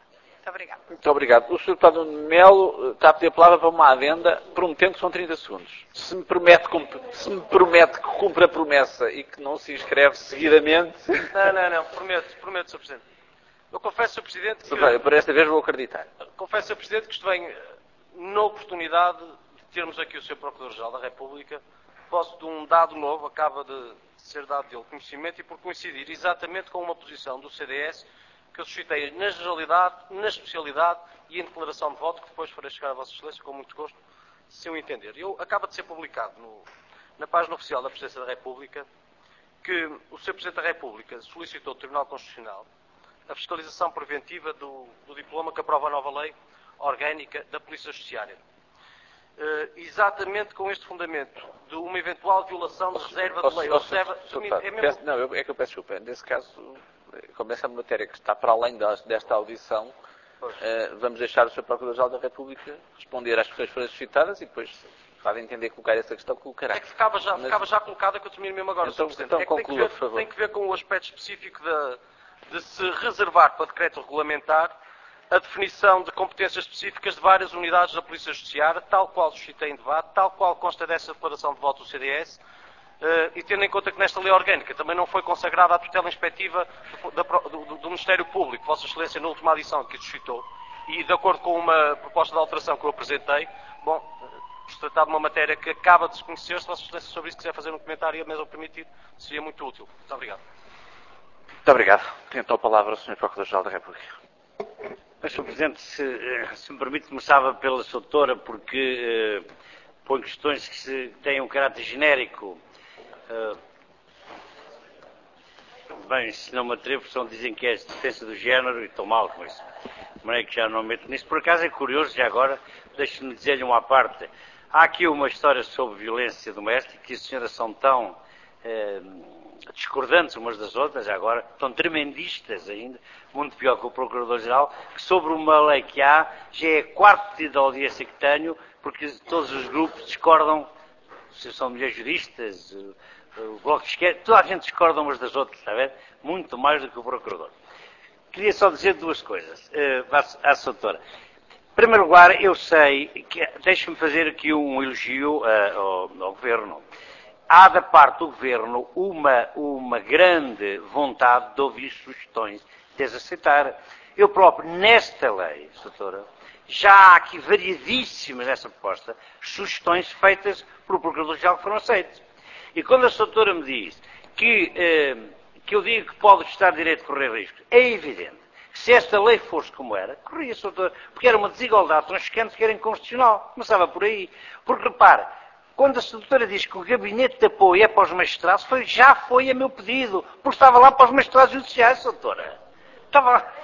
Muito obrigada. Muito obrigado. O senhor Deputado Nuno Melo está a pedir a palavra para uma adenda, prometendo que são trinta segundos. Se me promete, se me promete que cumpre a promessa e que não se inscreve seguidamente... Não, não, não. Prometo, prometo, senhor Presidente. Eu confesso, senhor Presidente, que... Bem, por esta vez vou acreditar. Confesso, senhor Presidente, que estou em, na oportunidade de termos aqui o senhor Procurador-Geral da República, posso de um dado novo, acaba de ser dado dele conhecimento e por coincidir exatamente com uma posição do C D S que eu suscitei na generalidade, na especialidade e em declaração de voto, que depois farei chegar a Vossa Excelência com muito gosto, se eu entender. Eu, acaba de ser publicado no, na página oficial da Presidência da República que o senhor Presidente da República solicitou ao Tribunal Constitucional a fiscalização preventiva do, do diploma que aprova a nova lei orgânica da Polícia Judiciária. Uh, exatamente com este fundamento de uma eventual violação de reserva de lei. Oh, oh, reserva, oh, oh, é mesmo... peço, não, eu, é que eu peço desculpa. Nesse caso, como essa matéria que está para além das, desta audição, uh, vamos deixar o senhor Procurador-Geral da República responder às questões que foram suscitadas e depois, para entender colocar essa questão, colocará. É que ficava já, Mas... ficava já colocada, que eu termino mesmo agora, então, senhor Presidente. então é que conclua, tem, que ver, por favor. tem que ver com o aspecto específico da, de se reservar para decreto regulamentar a definição de competências específicas de várias unidades da Polícia Judiciária, tal qual suscitei em debate, tal qual consta dessa declaração de voto do C D S, uh, e tendo em conta que nesta lei orgânica também não foi consagrada a tutela inspectiva do, do, do, do Ministério Público, Vossa Excelência, na última adição que suscitou, e de acordo com uma proposta de alteração que eu apresentei, bom, uh, se tratar de uma matéria que acaba de se conhecer, se Vossa Excelência sobre isso quiser fazer um comentário e a mesmo permitir, seria muito útil. Muito obrigado. Muito obrigado. Tem então a palavra o senhor Procurador-Geral da República. Mas, senhor Presidente, se, se me permite, começava pela sua doutora, porque eh, põe questões que se, têm um caráter genérico. Eh, bem, se não me atrevo, são, dizem que é a defesa do género e estou mal com isso. De maneira que já não meto nisso. Por acaso é curioso, já agora, deixe-me dizer-lhe uma parte. Há aqui uma história sobre violência doméstica e as senhoras são tão... Eh, discordantes umas das outras, agora, estão tremendistas ainda, muito pior que o Procurador-Geral, que sobre uma lei que há, já é a quarta pedido de audiência que tenho, porque todos os grupos discordam, se são mulheres juristas, o Bloco de Esquerda, toda a gente discorda umas das outras, está a ver? Muito mais do que o Procurador. Queria só dizer duas coisas, uh, à, à sua doutora. Em primeiro lugar, eu sei, que deixe-me fazer aqui um elogio uh, ao, ao Governo. Há da parte do Governo uma, uma grande vontade de ouvir sugestões, de as aceitar. Eu próprio, nesta lei, doutora, já há aqui variadíssimas nessa proposta, sugestões feitas pelo Procurador-Geral que foram aceitas. E quando a doutora me diz que, eh, que eu digo que pode estar direito de correr riscos, é evidente que se esta lei fosse como era, corria, doutora, porque era uma desigualdade tão chocante que era inconstitucional. Começava por aí. Porque, repare, quando a doutora diz que o gabinete de apoio é para os magistrados, foi, já foi a meu pedido, porque estava lá para os magistrados judiciais, doutora. Estava lá.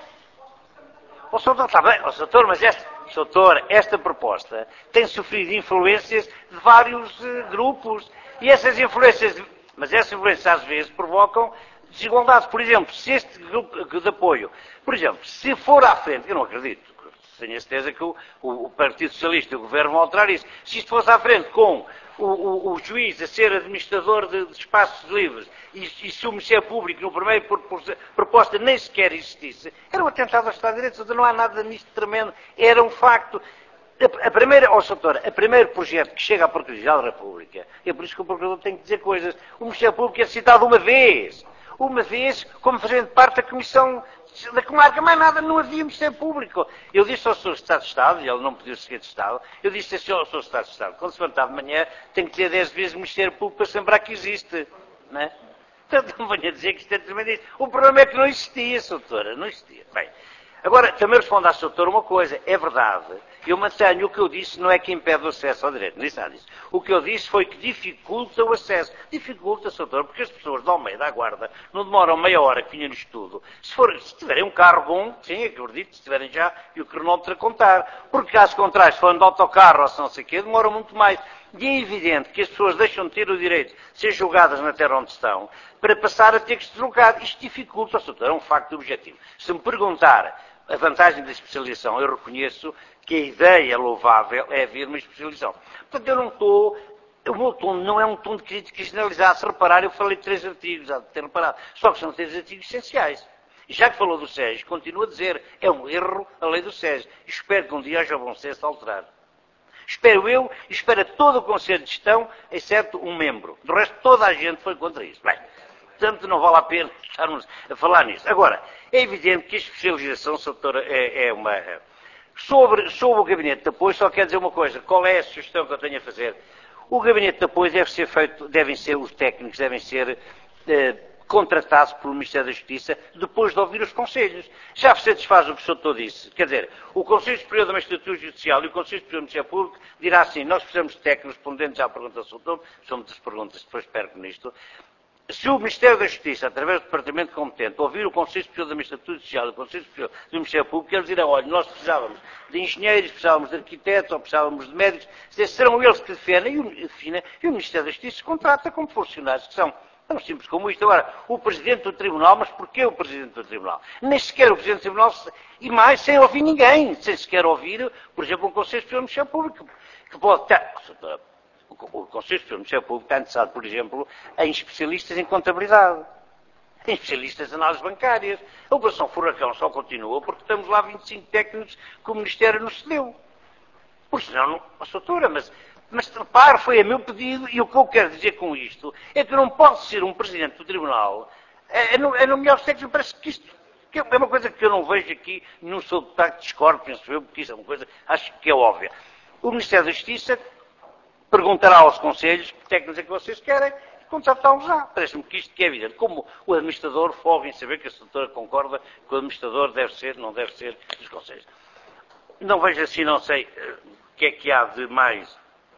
Oh, doutor, está bem, oh, doutor, mas esta, doutor, esta proposta tem sofrido influências de vários uh, grupos, e essas influências, mas essas influências às vezes provocam desigualdades. Por exemplo, se este grupo de apoio, por exemplo, se for à frente, eu não acredito, tenho a certeza que o, o, o Partido Socialista e o Governo vão alterar isso. Se isto fosse à frente com o, o, o juiz a ser administrador de, de espaços livres e, e se o Ministério Público no primeiro por, por, proposta nem sequer existisse, era um atentado ao Estado de Direito, não há nada nisto tremendo, era um facto. A, a primeira, oh, doutora, a primeiro projeto que chega à Procuradoria da República, é por isso que o Procurador tem que dizer coisas, o Ministério Público é citado uma vez, uma vez como fazendo parte da Comissão da Comarca, mais nada, não havia Ministério Público. Eu disse ao senhor Estado de Estado, e ele não pediu segredo de Estado, eu disse assim ao senhor Estado de Estado, quando se levantar de manhã, tem que ter dez vezes o Ministério Público para se lembrar que existe. Não é? Portanto, não venho a dizer que isto é tremendo. O problema é que não existia, doutora, não existia. Bem, agora, também respondo à doutora uma coisa, é verdade, eu mantenho o que eu disse, não é que impede o acesso ao direito, não disse nada disso. O que eu disse foi que dificulta o acesso. Dificulta, doutora, porque as pessoas de Almeida à Guarda não demoram meia hora que vinham no estudo. Se, for, se tiverem um carro bom, sim, acredito, se tiverem já, e o cronómetro a contar. Porque caso contrário, se forem de autocarro ou se não sei o quê, demoram muito mais. E é evidente que as pessoas deixam de ter o direito de ser julgadas na terra onde estão para passar a ter que se deslocar. Isto dificulta, doutora, é um facto objetivo. Se me perguntar a vantagem da especialização, eu reconheço que a ideia louvável é haver uma especialização. Portanto, eu não estou... O meu tom não é um tom de crítica generalizada. Se reparar, eu falei de três artigos, há de ter reparado. Só que são três artigos essenciais. Já que falou do SES, continuo a dizer, é um erro a lei do SES. Espero que um dia haja bom senso a alterar. Espero eu e espero todo o Conselho de Gestão, exceto um membro. Do resto, toda a gente foi contra isso. Bem, portanto, não vale a pena estarmos a falar nisso. Agora, é evidente que a especialização, doutora, é, é uma... Sobre, sobre o gabinete de apoio, só quero dizer uma coisa. Qual é a sugestão que eu tenho a fazer? O gabinete de apoio deve ser feito, devem ser os técnicos, devem ser... Eh, contratados pelo Ministério da Justiça, depois de ouvir os conselhos. Já se satisfaz o que o senhor todo disse. Quer dizer, o Conselho Superior da Magistratura Judicial e o Conselho Superior do Ministério Público dirá assim, nós precisamos de técnicos respondentes à pergunta do doutor, são muitas perguntas, depois perco nisto. Se o Ministério da Justiça, através do Departamento competente, ouvir o Conselho Superior da Magistratura Judicial e o Conselho Superior do Ministério Público, eles dirão, olha, nós precisávamos de engenheiros, precisávamos de arquitetos, ou precisávamos de médicos, serão eles que definem, e o, definem, e o Ministério da Justiça contrata como funcionários que são tão simples como isto. Agora, o Presidente do Tribunal, mas porquê o Presidente do Tribunal? Nem sequer o Presidente do Tribunal, e mais, sem ouvir ninguém, sem sequer ouvir, por exemplo, um Conselho Superior do Ministério Público, que pode estar... O Conselho Superior do Ministério Público está interessado, por exemplo, em especialistas em contabilidade, em especialistas em análises bancárias. A Operação Furacão só continua porque estamos lá vinte e cinco técnicos que o Ministério nos cedeu. Por senão, não, a doutora, mas... Mas, repare, foi a meu pedido, e o que eu quero dizer com isto é que não pode ser um Presidente do Tribunal é, é, no, é no melhor sexo, parece que isto que é uma coisa que eu não vejo aqui, não sou deputado de discordo, penso eu, porque isso é uma coisa, acho que é óbvia. O Ministério da Justiça perguntará aos Conselhos que técnicos é que vocês querem e contratá-los já. Parece-me que isto que é evidente. Como o administrador folga em saber que a doutora concorda que o administrador deve ser, não deve ser, dos Conselhos. Não vejo assim, não sei o que é que há de mais.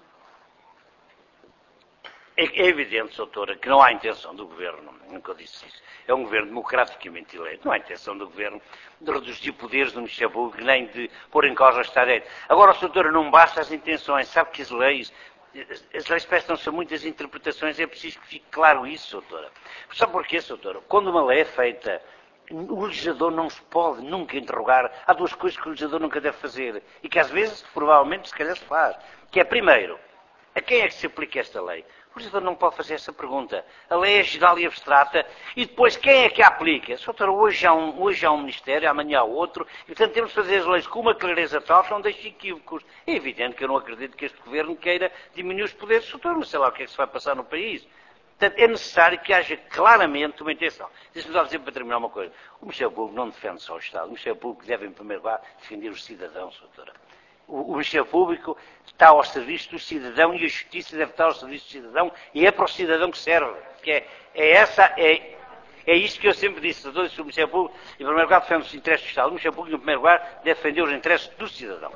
É evidente, doutora, que não há intenção do Governo, nunca disse isso, é um Governo democraticamente eleito, não há intenção do Governo de reduzir poderes do Ministério Público, nem de pôr em causa a Estado de Direito. Agora, doutora, não basta as intenções, sabe que as leis, as leis prestam-se a muitas interpretações, é preciso que fique claro isso, doutora. Sabe porquê, doutora? Quando uma lei é feita, o legislador não se pode nunca interrogar, há duas coisas que o legislador nunca deve fazer, e que às vezes, provavelmente, se calhar se faz, que é, primeiro, a quem é que se aplica esta lei? O legislador não pode fazer essa pergunta. A lei é geral e abstrata, e depois quem é que a aplica? Doutor, hoje há, um, hoje há um Ministério, amanhã há outro, e portanto temos de fazer as leis com uma clareza tal que não deixe equívocos. É evidente que eu não acredito que este Governo queira diminuir os poderes do doutor, não sei lá o que é que se vai passar no país. Portanto, é necessário que haja claramente uma intenção. Deixe-me só dizer para terminar uma coisa. O Ministério Público não defende só o Estado. O Ministério Público deve, em primeiro lugar, defender os cidadãos, doutora. O Ministério Público está ao serviço do cidadão e a Justiça deve estar ao serviço do cidadão e é para o cidadão que serve. Que é, é, essa, é, é isto que eu sempre disse. O Ministério Público, em primeiro lugar, defende os interesses do Estado. O Ministério Público, em primeiro lugar, deve defender os interesses do cidadão.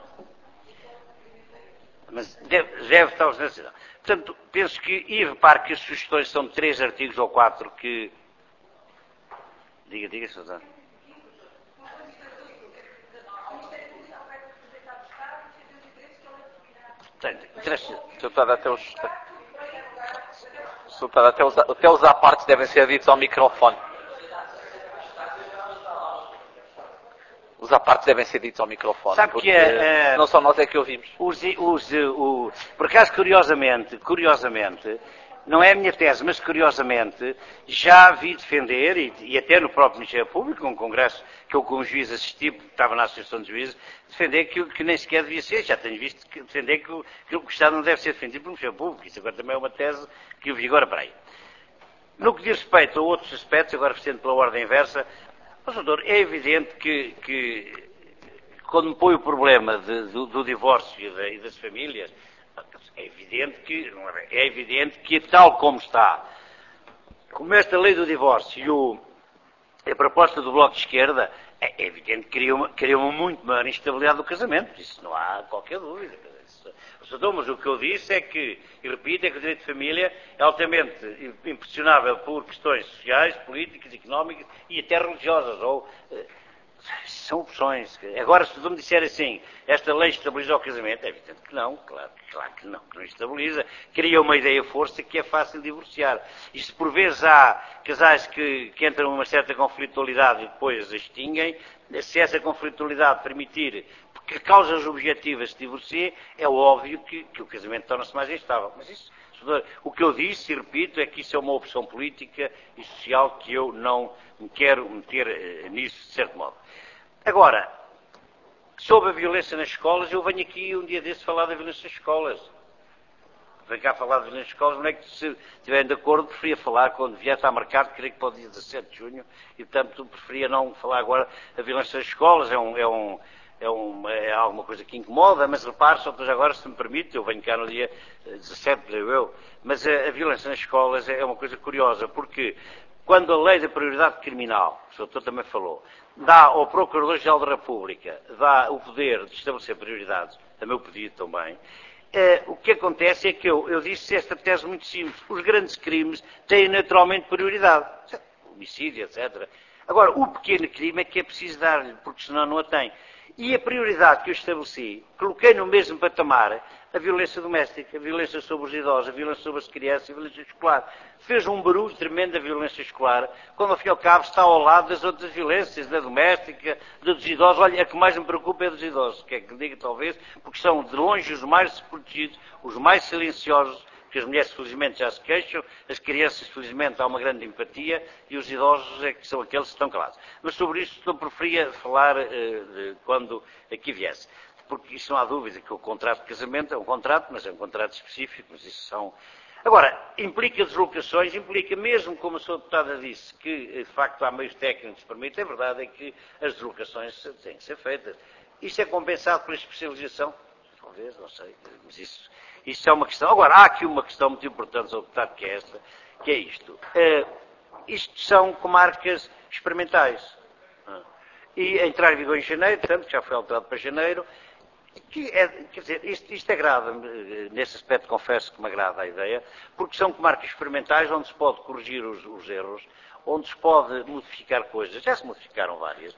Mas deve, deve estar aos interesses do cidadão. Portanto, penso que, e repare que as sugestões são de três artigos ou quatro que... Diga, diga, Suzana. Deputado, até os, deputado, até os, até os apartes devem ser ditos ao microfone. Os apartes devem ser ditos ao microfone. Sabe que é, é, não só nós é que ouvimos. Os, os, o, por acaso, curiosamente, curiosamente, não é a minha tese, mas curiosamente, já vi defender, e, e até no próprio Ministério Público, um congresso que eu com um juiz assisti, porque estava na Associação de Juízes, defender que, que nem sequer devia ser, já tenho visto que defender que o, que o Estado não deve ser defendido pelo Ministério Público, isso agora também é uma tese que eu vi agora para aí. No que diz respeito a outros aspectos, agora sendo pela ordem inversa, mas, doutor, é evidente que, que quando me põe o problema de, do, do divórcio e, de, e das famílias, é evidente que, é evidente que tal como está, como esta lei do divórcio e o, a proposta do Bloco de Esquerda, é evidente que cria uma, cria uma muito maior instabilidade do casamento, isso não há qualquer dúvida. Mas o que eu disse é que, e repito, é que o direito de família é altamente impressionável por questões sociais, políticas, económicas e até religiosas, ou... São opções. Agora, se tu me disser assim, esta lei estabiliza o casamento, é evidente que não, claro, claro que não, que não estabiliza. Cria uma ideia-força que é fácil de divorciar. E se por vezes há casais que, que entram numa certa conflitualidade e depois as extinguem, se essa conflitualidade permitir que causas objetivas se divorciem, é óbvio que, que o casamento torna-se mais instável. Mas isso, O que eu disse, e repito, é que isso é uma opção política e social que eu não me quero meter nisso, de certo modo. Agora, sobre a violência nas escolas, eu venho aqui um dia desse falar da violência nas escolas. Venho cá falar da violência nas escolas, não é que se estiverem de acordo, preferia falar quando vier, está marcado, creio que para o dia dezassete de junho, e portanto preferia não falar agora da violência nas escolas, é um... É um É, um, é alguma coisa que incomoda, mas repare, só que agora, se me permite, eu venho cá no dia dezassete, creio eu, mas a, a violência nas escolas é uma coisa curiosa, porque quando a lei da prioridade criminal, o senhor também falou, dá ao Procurador-Geral da República, dá o poder de estabelecer prioridades, a meu pedido também, eh, o que acontece é que eu, eu disse esta tese muito simples, os grandes crimes têm naturalmente prioridade, homicídio, etcétera. Agora, o pequeno crime é que é preciso dar-lhe, porque senão não a tem. E a prioridade que eu estabeleci, coloquei no mesmo patamar a violência doméstica, a violência sobre os idosos, a violência sobre as crianças, a violência escolar. Fez um barulho tremendo a violência escolar, quando ao fim e ao cabo está ao lado das outras violências, da doméstica, da dos idosos. Olha, a que mais me preocupa é dos idosos, quer que diga talvez, porque são de longe os mais desprotegidos, os mais silenciosos, porque as mulheres felizmente já se queixam, as crianças felizmente há uma grande empatia e os idosos é que são aqueles que estão calados. Mas sobre isso eu preferia falar eh, quando aqui viesse, porque isso não há dúvida que o contrato de casamento é um contrato, mas é um contrato específico, mas isso são... Agora, implica deslocações, implica mesmo, como a sua deputada disse, que de facto há meios técnicos que permitem, a verdade é que as deslocações têm que ser feitas. Isto é compensado pela especialização? Talvez, não sei, mas isso... Isso é uma questão. Agora, há aqui uma questão muito importante, Senhor Deputado, que é esta, que é isto. Uh, isto são comarcas experimentais. Uh, e a entrar em vigor em janeiro, portanto, já foi alterado para janeiro, que é, quer dizer, isto, isto agrada-me, nesse aspecto confesso que me agrada a ideia, porque são comarcas experimentais onde se pode corrigir os, os erros, onde se pode modificar coisas, já se modificaram várias, uh,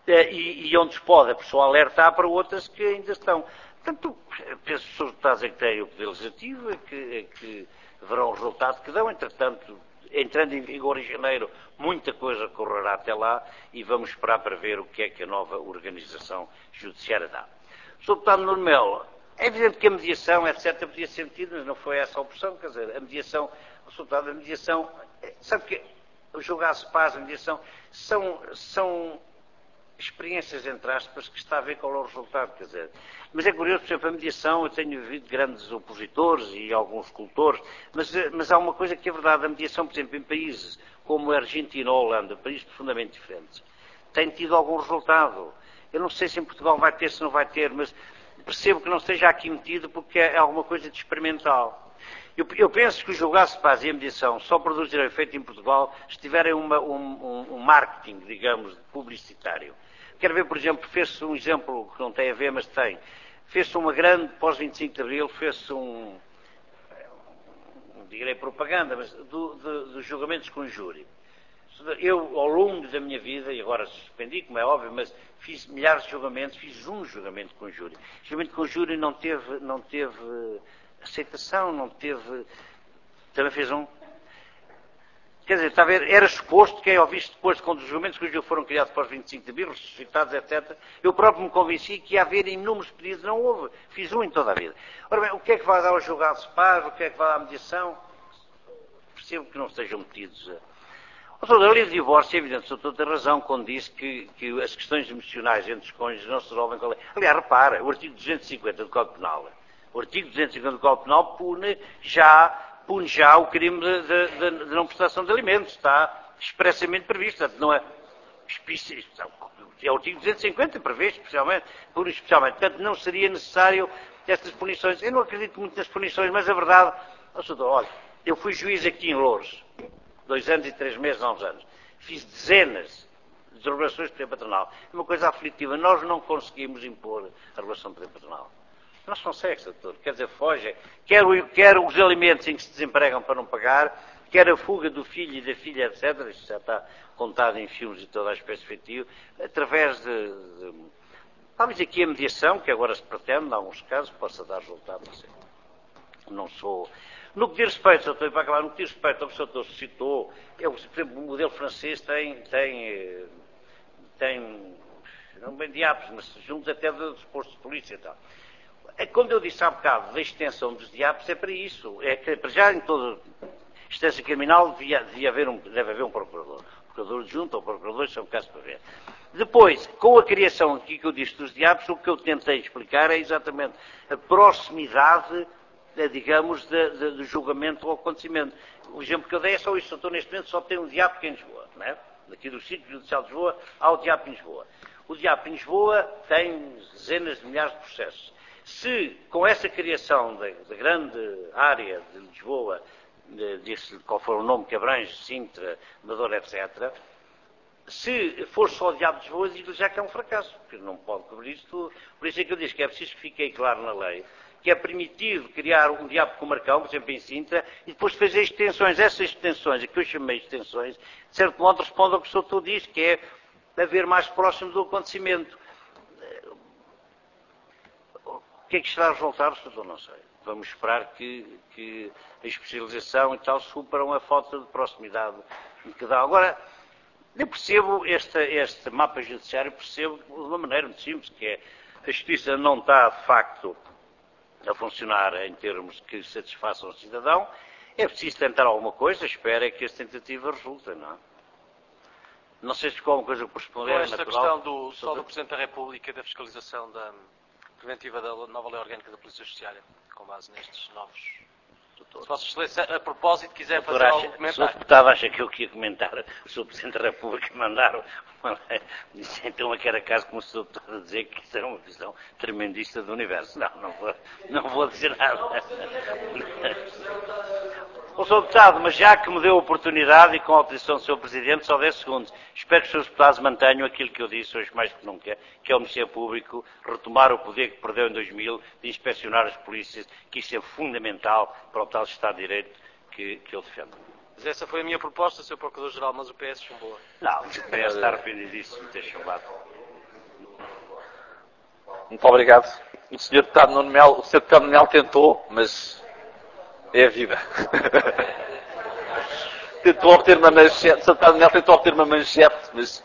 e, e onde se pode a pessoa alertar para outras que ainda estão. Portanto, penso que os resultados é que têm o Poder Legislativo, é que, é que verão o resultado que dão. Entretanto, entrando em vigor em janeiro, muita coisa correrá até lá e vamos esperar para ver o que é que a nova organização judiciária dá. senhor Deputado Nuno Melo, é evidente que a mediação, etcétera, podia ser metida, mas não foi essa a opção. Quer dizer, a mediação, o senhor Deputado, a mediação, sabe que o julgar-se paz, a mediação, são... são experiências, entre aspas, que está a ver qual é o resultado, quer dizer. Mas é curioso, por exemplo, a mediação, eu tenho ouvido grandes opositores e alguns cultores, mas, mas há uma coisa que é verdade, a mediação, por exemplo, em países como a Argentina ou a Holanda, países profundamente diferentes, tem tido algum resultado. Eu não sei se em Portugal vai ter, se não vai ter, mas percebo que não esteja aqui metido porque é alguma coisa de experimental. Eu, eu penso que o julgar-se paz e a mediação só produzirão efeito em Portugal se tiverem uma, um, um, um marketing, digamos, publicitário. Quero ver, por exemplo, fez-se um exemplo que não tem a ver, mas tem. Fez-se uma grande, pós vinte e cinco de Abril, fez-se um, não direi propaganda, mas do, do, dos julgamentos com júri. Eu, ao longo da minha vida, e agora suspendi, como é óbvio, mas fiz milhares de julgamentos, fiz um julgamento com júri. O julgamento com júri não teve, não teve aceitação, não teve... Também fez um... Quer dizer, está a ver, era suposto que, ao visto depois, quando os julgamentos que foram criados após vinte e cinco de Abril, ressuscitados, etcétera, eu próprio me convenci que ia haver inúmeros pedidos, não houve. Fiz um em toda a vida. Ora bem, o que é que vai dar ao julgado de paz? O que é que vai dar à mediação? Percebo que não estejam metidos a... O doutor, a lei de divórcio, é evidente, o doutor tem razão quando diz que, que as questões emocionais entre os cônjuges não se resolvem com a lei. Aliás, repara, o artigo duzentos e cinquenta do Código Penal, o artigo duzentos e cinquenta do Código Penal pune já, pune já o crime de, de, de, de não prestação de alimentos, está expressamente previsto, portanto, não é... É o artigo duzentos e cinquenta, prevê especialmente, pune especialmente, portanto, não seria necessário estas punições. Eu não acredito muito nas punições, mas a verdade... Oh, doutor, olha, eu fui juiz aqui em Louros, dois anos e três meses, há uns anos. Fiz dezenas de relações de poder patronal. É uma coisa aflitiva. Nós não conseguimos impor a relação de poder patronal. Não se consegue, doutor. Quer dizer, foge. Quer, o, quer os alimentos em que se desempregam para não pagar, quer a fuga do filho e da filha, etcétera. Isto já está contado em filmes e toda a espécie de feitio. Através de, de... Talvez aqui a mediação, que agora se pretende, em alguns casos, possa dar resultado. Não sei. Não sou... No que diz respeito, doutor, para acabar, no que diz respeito ao que o doutor citou, eu, por exemplo, o modelo francês tem, tem, tem não bem diabos, mas juntos até dos postos de polícia e tal. Quando eu disse há bocado da extensão dos diabos, é para isso. É que, para já, em toda instância criminal, devia, devia haver um, deve haver um procurador. Procurador adjunto ou procurador, são casos para ver. Depois, com a criação aqui que eu disse dos diabos, o que eu tentei explicar é exatamente a proximidade, digamos, de, de, do julgamento ao acontecimento. O exemplo que eu dei é só isso. Eu estou neste momento só tem um diabo que é em Lisboa, não é? Daqui do sítio judicial de Lisboa, há o diabo em Lisboa. O diabo em Lisboa tem dezenas de milhares de processos. Se, com essa criação da, da grande área de Lisboa, de, disse qual for o nome que abrange, Sintra, Amadora, etcétera, se for só o diabo de Lisboa, digo já que é um fracasso, porque não pode cobrir isso tudo. Por isso é que eu disse que é preciso que fique claro na lei que é permitido criar um diabo com Marcão, por exemplo, em Sintra, e depois fazer extensões. Essas extensões, que eu chamei de extensões, de certo modo responde ao que o senhor diz, que é haver mais próximo do acontecimento. O que é que será resultado, senhor? Não sei. Vamos esperar que, que a especialização e tal superam a falta de proximidade que dá. Agora, eu percebo este, este mapa judiciário, percebo de uma maneira muito simples, que é a justiça não está, de facto, a funcionar em termos que satisfaçam o cidadão. É preciso tentar alguma coisa, espero é que as tentativas resultem, não é? Não sei se ficou alguma coisa por responder. Com esta natural. questão do, só do Presidente da República e da fiscalização da preventiva da nova lei orgânica da Polícia Judiciária, com base nestes novos... Se Vossa Excelência, a propósito, quiser fazer acha, algum comentário. Se o deputado acha que eu queria comentar, o senhor Presidente da República mandaram uma lei, disse então a cada caso como o senhor deputado a dizer que isso era uma visão tremendista do universo. Não, não vou, não vou dizer nada. O senhor Deputado, mas já que me deu a oportunidade e com a autorização do senhor Presidente, só dez segundos, espero que os senhores deputados mantenham aquilo que eu disse hoje mais que nunca, que é o Ministério Público retomar o poder que perdeu em dois mil de inspecionar as polícias, que isso é fundamental para o tal Estado de Direito que, que eu defendo. Mas essa foi a minha proposta, senhor Procurador-Geral, mas o P S chumbou. Não, o P S está arrependidíssimo de ter chumbado. Muito obrigado. O senhor Deputado Nuno Melo, o senhor Deputado Nuno Melo tentou, mas é a vida. Tentou obter uma manchete, o senhor Deputado Nuno Melo tentou obter uma manchete, mas...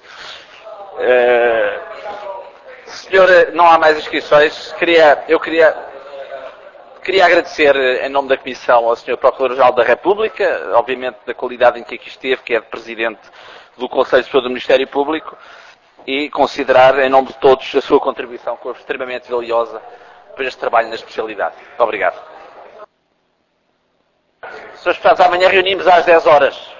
Uh, senhora, não há mais inscrições. Queria, eu queria, queria agradecer, em nome da Comissão, ao senhor Procurador-Geral da República, obviamente da qualidade em que aqui esteve, que é de Presidente do Conselho Superior do Ministério Público, e considerar, em nome de todos, a sua contribuição, que foi extremamente valiosa para este trabalho na especialidade. Muito obrigado. senhores Deputados, amanhã reunimos às dez horas.